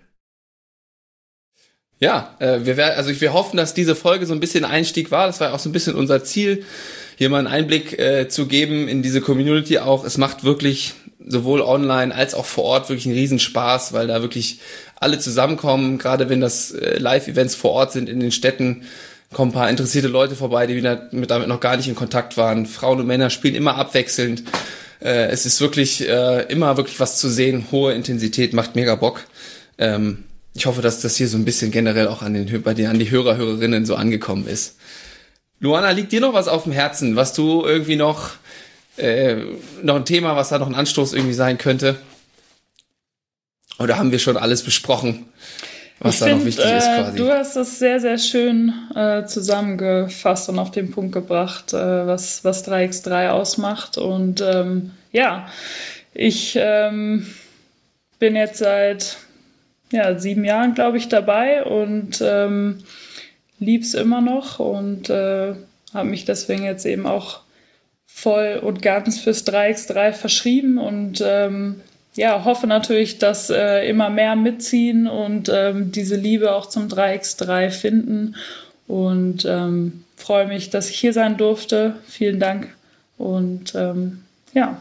Ja, äh, wir werden, also wir hoffen, dass diese Folge so ein bisschen Einstieg war. Das war auch so ein bisschen unser Ziel, hier mal einen Einblick äh, zu geben in diese Community auch. Es macht wirklich sowohl online als auch vor Ort wirklich einen Riesenspaß, weil da wirklich alle zusammenkommen. Gerade wenn das äh, Live-Events vor Ort sind in den Städten, kommen ein paar interessierte Leute vorbei, die wieder mit damit noch gar nicht in Kontakt waren. Frauen und Männer spielen immer abwechselnd. Äh, es ist wirklich äh, immer wirklich was zu sehen. Hohe Intensität, macht mega Bock. Ähm, ich hoffe, dass das hier so ein bisschen generell auch an den bei den, an die Hörer, Hörerinnen so angekommen ist. Luana, liegt dir noch was auf dem Herzen, was du irgendwie noch, äh, noch ein Thema, was da noch ein Anstoß irgendwie sein könnte? Oder haben wir schon alles besprochen, was ich da find, noch wichtig äh, ist quasi? Du hast das sehr, sehr schön äh, zusammengefasst und auf den Punkt gebracht, äh, was, was drei mal drei ausmacht. Und ähm, ja, ich ähm, bin jetzt seit ja, sieben Jahren, glaube ich, dabei und ähm, lieb's immer noch und äh, habe mich deswegen jetzt eben auch voll und ganz fürs drei mal drei verschrieben und ähm, ja, hoffe natürlich, dass äh, immer mehr mitziehen und ähm, diese Liebe auch zum drei mal drei finden und ähm, freue mich, dass ich hier sein durfte. Vielen Dank und ähm, ja.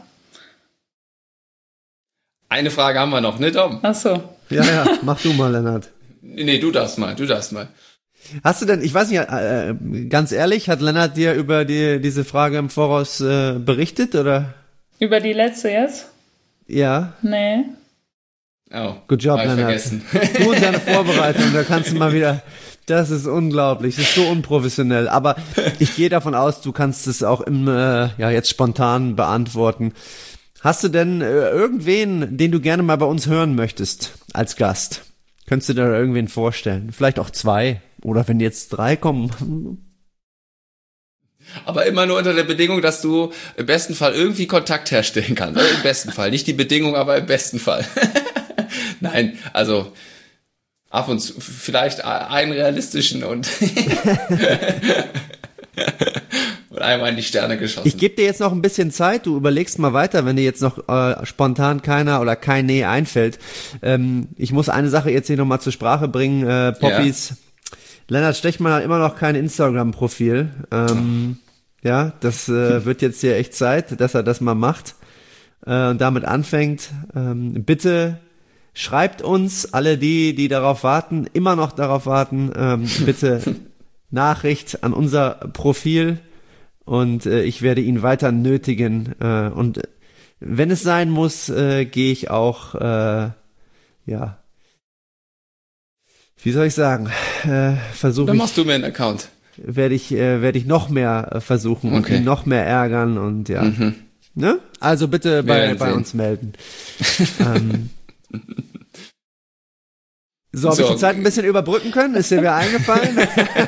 Eine Frage haben wir noch, ne, Dom? Ach so. Ja, ja, mach du mal, Lennart. Nee, du darfst mal, du darfst mal. Hast du denn, ich weiß nicht, äh, ganz ehrlich, hat Lennart dir über die, diese Frage im Voraus äh, berichtet, oder? Über die letzte jetzt? Ja. Nee. Oh, good job, Lennart. Vergessen. Du und deine Vorbereitung, da kannst du mal wieder, das ist unglaublich, das ist so unprofessionell, aber ich gehe davon aus, du kannst es auch im, äh, ja, jetzt spontan beantworten. Hast du denn äh, irgendwen, den du gerne mal bei uns hören möchtest, als Gast? Könntest du dir da irgendwen vorstellen? Vielleicht auch zwei. Oder wenn jetzt drei kommen. Aber immer nur unter der Bedingung, dass du im besten Fall irgendwie Kontakt herstellen kannst. Im besten Fall. Nicht die Bedingung, aber im besten Fall. Nein, also ab und zu vielleicht einen realistischen und, und einmal in die Sterne geschossen. Ich gebe dir jetzt noch ein bisschen Zeit. Du überlegst mal weiter, wenn dir jetzt noch äh, spontan keiner oder kein Nee einfällt. Ähm, ich muss eine Sache jetzt hier nochmal zur Sprache bringen. Äh, Poppys. Ja. Lennart Stechmann hat immer noch kein Instagram-Profil. Ähm, ja, das äh, wird jetzt hier echt Zeit, dass er das mal macht äh, und damit anfängt. Ähm, bitte schreibt uns, alle die, die darauf warten, immer noch darauf warten, ähm, bitte Nachricht an unser Profil und äh, ich werde ihn weiter nötigen. Äh, und wenn es sein muss, äh, gehe ich auch, äh, ja, wie soll ich sagen, äh, versuche Dann machst du mir einen Account. Werde ich, äh, werde ich noch mehr äh, versuchen und okay. ihn noch mehr ärgern und ja. Mhm. Ne? Also bitte bei, bei uns melden. ähm. So, habe so. ich die Zeit ein bisschen überbrücken können? Ist dir wer eingefallen?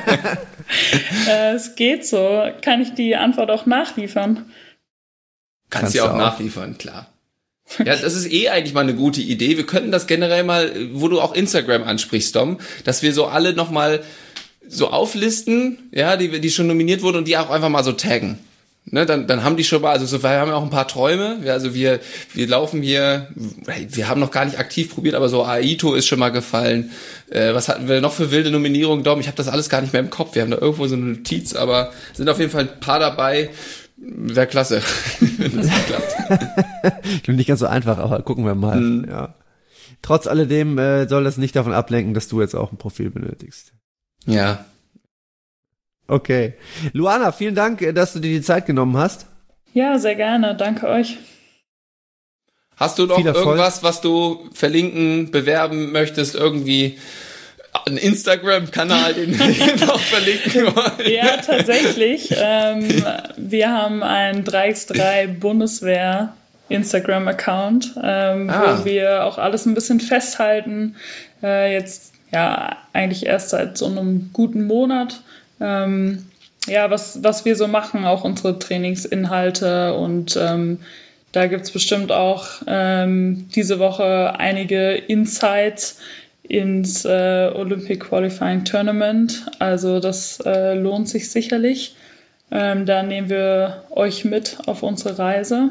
äh, es geht so. Kann ich die Antwort auch nachliefern? Kannst, Kannst du auch, auch nachliefern, klar. Ja, das ist eh eigentlich mal eine gute Idee. Wir könnten das generell mal, wo du auch Instagram ansprichst, Dom, dass wir so alle nochmal so auflisten, ja, die, die schon nominiert wurden und die auch einfach mal so taggen. Ne, dann, dann haben die schon mal, also so, wir haben ja auch ein paar Träume, ja, also wir, wir laufen hier, wir haben noch gar nicht aktiv probiert, aber so Aito ist schon mal gefallen. Äh, was hatten wir noch für wilde Nominierungen, Dom? Ich habe das alles gar nicht mehr im Kopf. Wir haben da irgendwo so eine Notiz, aber sind auf jeden Fall ein paar dabei. Wäre klasse, wenn das klappt. Nicht ganz so einfach, aber gucken wir mal. Mhm. Ja. Trotz alledem äh, soll das nicht davon ablenken, dass du jetzt auch ein Profil benötigst. Ja. Okay. Luana, vielen Dank, dass du dir die Zeit genommen hast. Ja, sehr gerne. Danke euch. Hast du noch irgendwas, was du verlinken, bewerben möchtest, irgendwie einen Instagram-Kanal, den wir noch verlinken wollen? Ja, tatsächlich. Ähm, wir haben einen drei mal drei Bundeswehr Instagram-Account, ähm, ah. wo wir auch alles ein bisschen festhalten. Äh, jetzt ja eigentlich erst seit so einem guten Monat. Ähm, ja, was, was wir so machen, auch unsere Trainingsinhalte und ähm, da gibt's bestimmt auch ähm, diese Woche einige Insights ins äh, Olympic Qualifying Tournament. Also das äh, lohnt sich sicherlich. Ähm, da nehmen wir euch mit auf unsere Reise.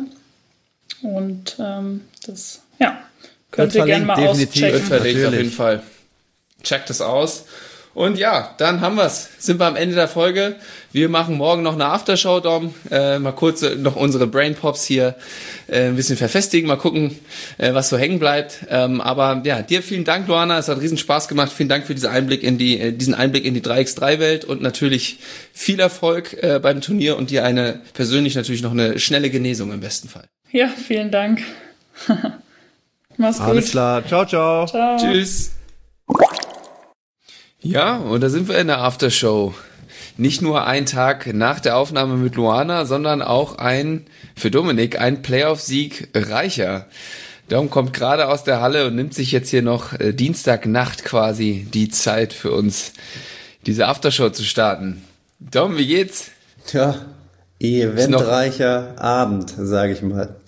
Und ähm, das, ja, könnt ihr gerne mal auschecken. Wird verlinkt auf jeden Fall. Checkt es aus. Und ja, dann haben wir's. Sind wir am Ende der Folge. Wir machen morgen noch eine Aftershow, Dom. Äh, mal kurz äh, noch unsere Brain Pops hier äh, ein bisschen verfestigen. Mal gucken, äh, was so hängen bleibt. Ähm, aber ja, dir vielen Dank, Luana. Es hat riesen Spaß gemacht. Vielen Dank für diesen Einblick in die, äh, diesen Einblick in die drei mal drei Welt und natürlich viel Erfolg äh, beim Turnier und dir eine persönlich natürlich noch eine schnelle Genesung im besten Fall. Ja, vielen Dank. Mach's gut. Alles klar. Ciao, ciao. Ciao. Tschüss. Ja, und da sind wir in der Aftershow. Nicht nur ein Tag nach der Aufnahme mit Luana, sondern auch ein, für Dominik, ein Playoff-Sieg reicher. Dom kommt gerade aus der Halle und nimmt sich jetzt hier noch äh, Dienstagnacht quasi die Zeit für uns, diese Aftershow zu starten. Dom, wie geht's? Tja, eventreicher Abend, sage ich mal.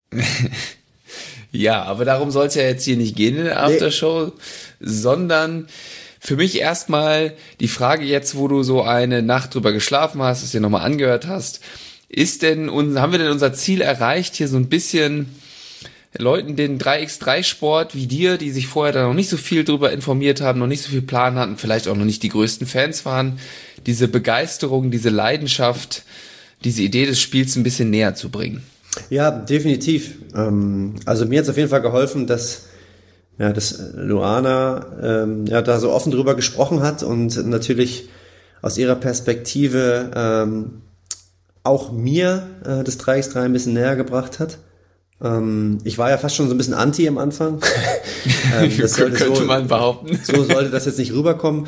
Ja, aber darum soll es ja jetzt hier nicht gehen in der Aftershow, nee. Sondern für mich erstmal die Frage jetzt, wo du so eine Nacht drüber geschlafen hast, es dir nochmal angehört hast, ist denn, haben wir denn unser Ziel erreicht, hier so ein bisschen Leuten den drei gegen drei Sport wie dir, die sich vorher da noch nicht so viel drüber informiert haben, noch nicht so viel Plan hatten, vielleicht auch noch nicht die größten Fans waren, diese Begeisterung, diese Leidenschaft, diese Idee des Spiels ein bisschen näher zu bringen? Ja, definitiv. Also mir hat es auf jeden Fall geholfen, dass, ja, dass Luana ähm, ja, da so offen drüber gesprochen hat und natürlich aus ihrer Perspektive ähm, auch mir äh, das drei gegen drei ein bisschen näher gebracht hat. Ähm, ich war ja fast schon so ein bisschen anti am Anfang. ähm, das könnte so, man behaupten. So sollte das jetzt nicht rüberkommen.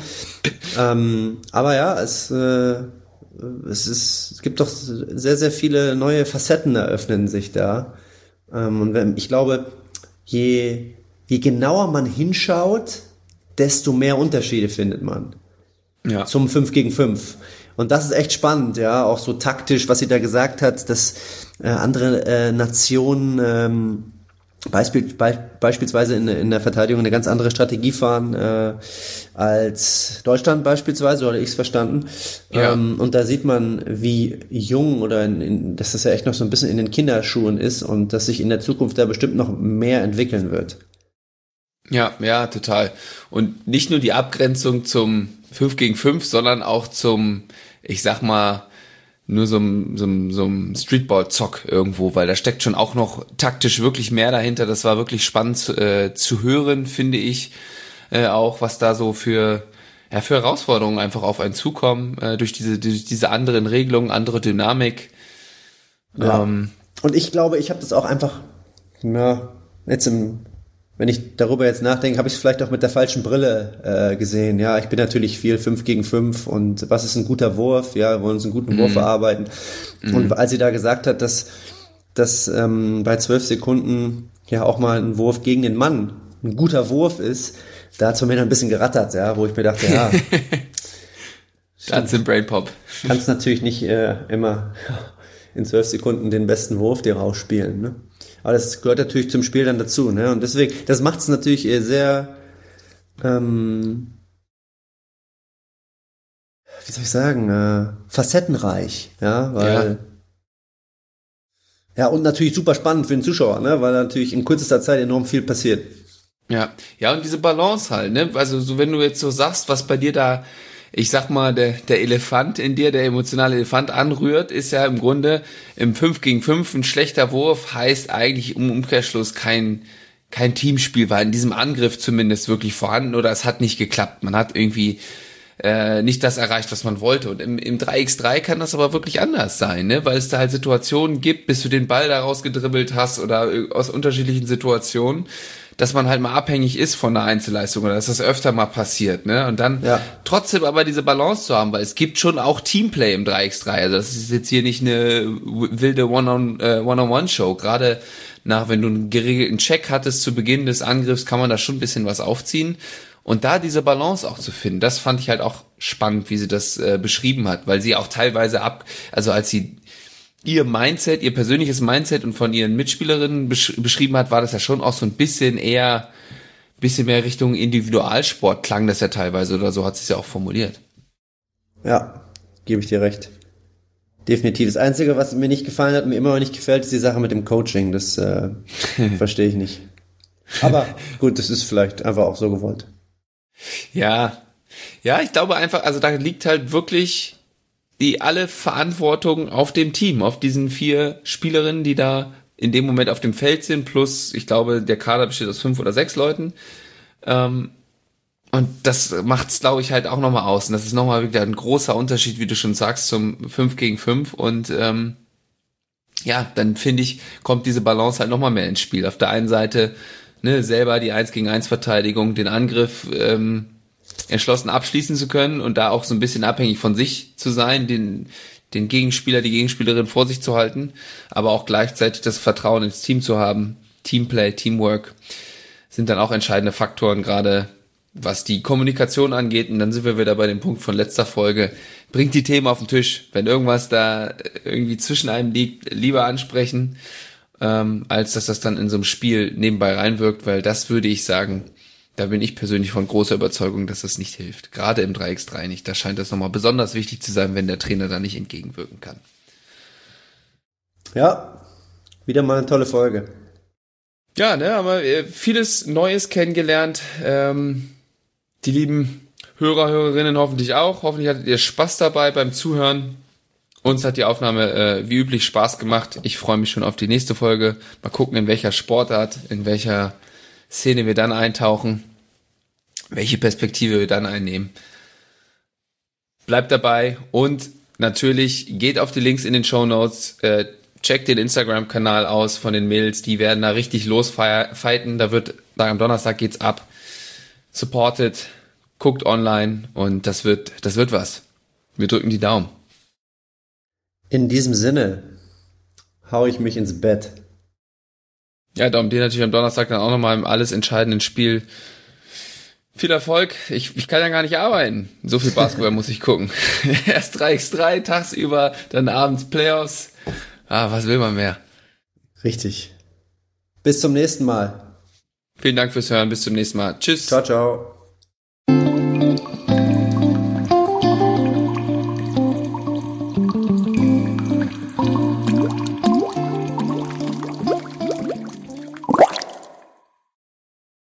Ähm, aber ja, es, äh, es ist, es gibt doch sehr, sehr viele neue Facetten eröffnen sich da. Ähm, und wenn, ich glaube, je, je genauer man hinschaut, desto mehr Unterschiede findet man. Ja. Zum fünf gegen fünf. Und das ist echt spannend, ja, auch so taktisch, was sie da gesagt hat, dass äh, andere äh, Nationen ähm, Beispiel, be- beispielsweise in, in der Verteidigung eine ganz andere Strategie fahren äh, als Deutschland beispielsweise, so hatte ich es verstanden. Ja. Ähm, und da sieht man, wie jung oder in, in, dass das ja echt noch so ein bisschen in den Kinderschuhen ist und dass sich in der Zukunft da bestimmt noch mehr entwickeln wird. Ja, ja, total. Und nicht nur die Abgrenzung zum fünf gegen fünf, sondern auch zum, ich sag mal, nur so ein, so ein, so ein Streetball-Zock irgendwo, weil da steckt schon auch noch taktisch wirklich mehr dahinter. Das war wirklich spannend äh, zu hören, finde ich, äh, auch was da so für, ja, für Herausforderungen einfach auf einen zukommen, äh, durch diese, durch diese anderen Regelungen, andere Dynamik. Ja. Ähm, Und ich glaube, ich habe das auch einfach, na, jetzt im Wenn ich darüber jetzt nachdenke, habe ich es vielleicht auch mit der falschen Brille äh, gesehen. Ja, ich bin natürlich viel fünf gegen fünf und was ist ein guter Wurf? Ja, wir wollen uns einen guten mm. Wurf erarbeiten. Mm. Und als sie da gesagt hat, dass, dass ähm, bei zwölf Sekunden ja auch mal ein Wurf gegen den Mann ein guter Wurf ist, da hat es von mir noch ein bisschen gerattert, ja, wo ich mir dachte, ja. Das ist Brain Pop. Kannst natürlich nicht äh, immer in zwölf Sekunden den besten Wurf dir rausspielen, ne? Aber das gehört natürlich zum Spiel dann dazu, ne? Und deswegen, das macht es natürlich sehr, ähm, wie soll ich sagen, äh, facettenreich, ja, weil, ja. ja, und natürlich super spannend für den Zuschauer, ne? Weil natürlich in kürzester Zeit enorm viel passiert. Ja, ja, und diese Balance halt, ne? Also, so, wenn du jetzt so sagst, was bei dir da, ich sag mal, der, der Elefant in dir, der emotionale Elefant anrührt, ist ja im Grunde im fünf gegen fünf ein schlechter Wurf, heißt eigentlich im Umkehrschluss kein, kein Teamspiel, war in diesem Angriff zumindest wirklich vorhanden oder es hat nicht geklappt. Man hat irgendwie äh, nicht das erreicht, was man wollte. Und im, im drei gegen drei kann das aber wirklich anders sein, ne? Weil es da halt Situationen gibt, bis du den Ball da rausgedribbelt hast oder aus unterschiedlichen Situationen, dass man halt mal abhängig ist von einer Einzelleistung oder dass das öfter mal passiert, ne? Und dann ja. trotzdem aber diese Balance zu haben, weil es gibt schon auch Teamplay im drei gegen drei. Also das ist jetzt hier nicht eine wilde One-on, äh, One-on-One-Show. Gerade nach, wenn du einen geregelten Check hattest zu Beginn des Angriffs, kann man da schon ein bisschen was aufziehen. Und da diese Balance auch zu finden, das fand ich halt auch spannend, wie sie das äh, beschrieben hat, weil sie auch teilweise ab, also als sie ihr Mindset, ihr persönliches Mindset und von ihren Mitspielerinnen besch- beschrieben hat, war das ja schon auch so ein bisschen eher, bisschen mehr Richtung Individualsport klang das ja teilweise oder so hat sie es ja auch formuliert. Ja, gebe ich dir recht. Definitiv. Das Einzige, was mir nicht gefallen hat, mir immer noch nicht gefällt, ist die Sache mit dem Coaching. Das äh, verstehe ich nicht. Aber gut, das ist vielleicht einfach auch so gewollt. Ja, ja, ich glaube einfach, also da liegt halt wirklich die alle Verantwortung auf dem Team, auf diesen vier Spielerinnen, die da in dem Moment auf dem Feld sind, plus, ich glaube, der Kader besteht aus fünf oder sechs Leuten. Ähm, und das macht's, glaube ich, halt auch nochmal aus. Und das ist nochmal wieder ein großer Unterschied, wie du schon sagst, zum fünf gegen fünf. Und ähm, ja, dann finde ich, kommt diese Balance halt nochmal mehr ins Spiel. Auf der einen Seite, ne, selber die eins gegen eins Verteidigung, den Angriff ähm, entschlossen abschließen zu können und da auch so ein bisschen abhängig von sich zu sein, den den Gegenspieler, die Gegenspielerin vor sich zu halten, aber auch gleichzeitig das Vertrauen ins Team zu haben. Teamplay, Teamwork sind dann auch entscheidende Faktoren, gerade was die Kommunikation angeht. Und dann sind wir wieder bei dem Punkt von letzter Folge. Bringt die Themen auf den Tisch. Wenn irgendwas da irgendwie zwischen einem liegt, lieber ansprechen, ähm, als dass das dann in so einem Spiel nebenbei reinwirkt, weil das würde ich sagen, da bin ich persönlich von großer Überzeugung, dass das nicht hilft. Gerade im drei gegen drei nicht. Da scheint das nochmal besonders wichtig zu sein, wenn der Trainer da nicht entgegenwirken kann. Ja, wieder mal eine tolle Folge. Ja, ne, haben wir vieles Neues kennengelernt. Ähm, die lieben Hörer, Hörerinnen hoffentlich auch. Hoffentlich hattet ihr Spaß dabei beim Zuhören. Uns hat die Aufnahme äh, wie üblich Spaß gemacht. Ich freue mich schon auf die nächste Folge. Mal gucken, in welcher Sportart, in welcher Szene wir dann eintauchen, welche Perspektive wir dann einnehmen. Bleibt dabei und natürlich geht auf die Links in den Shownotes, äh, checkt den Instagram-Kanal aus von den Mädels, die werden da richtig losfighten, da wird, da am Donnerstag geht's ab. Supportet, guckt online und das wird, das wird was. Wir drücken die Daumen. In diesem Sinne hau ich mich ins Bett. Ja, Dom, dir natürlich am Donnerstag dann auch nochmal im alles entscheidenden Spiel viel Erfolg. Ich, ich kann ja gar nicht arbeiten. So viel Basketball muss ich gucken. Erst drei gegen drei tagsüber, dann abends Playoffs. Ah, was will man mehr? Richtig. Bis zum nächsten Mal. Vielen Dank fürs Hören. Bis zum nächsten Mal. Tschüss. Ciao, ciao.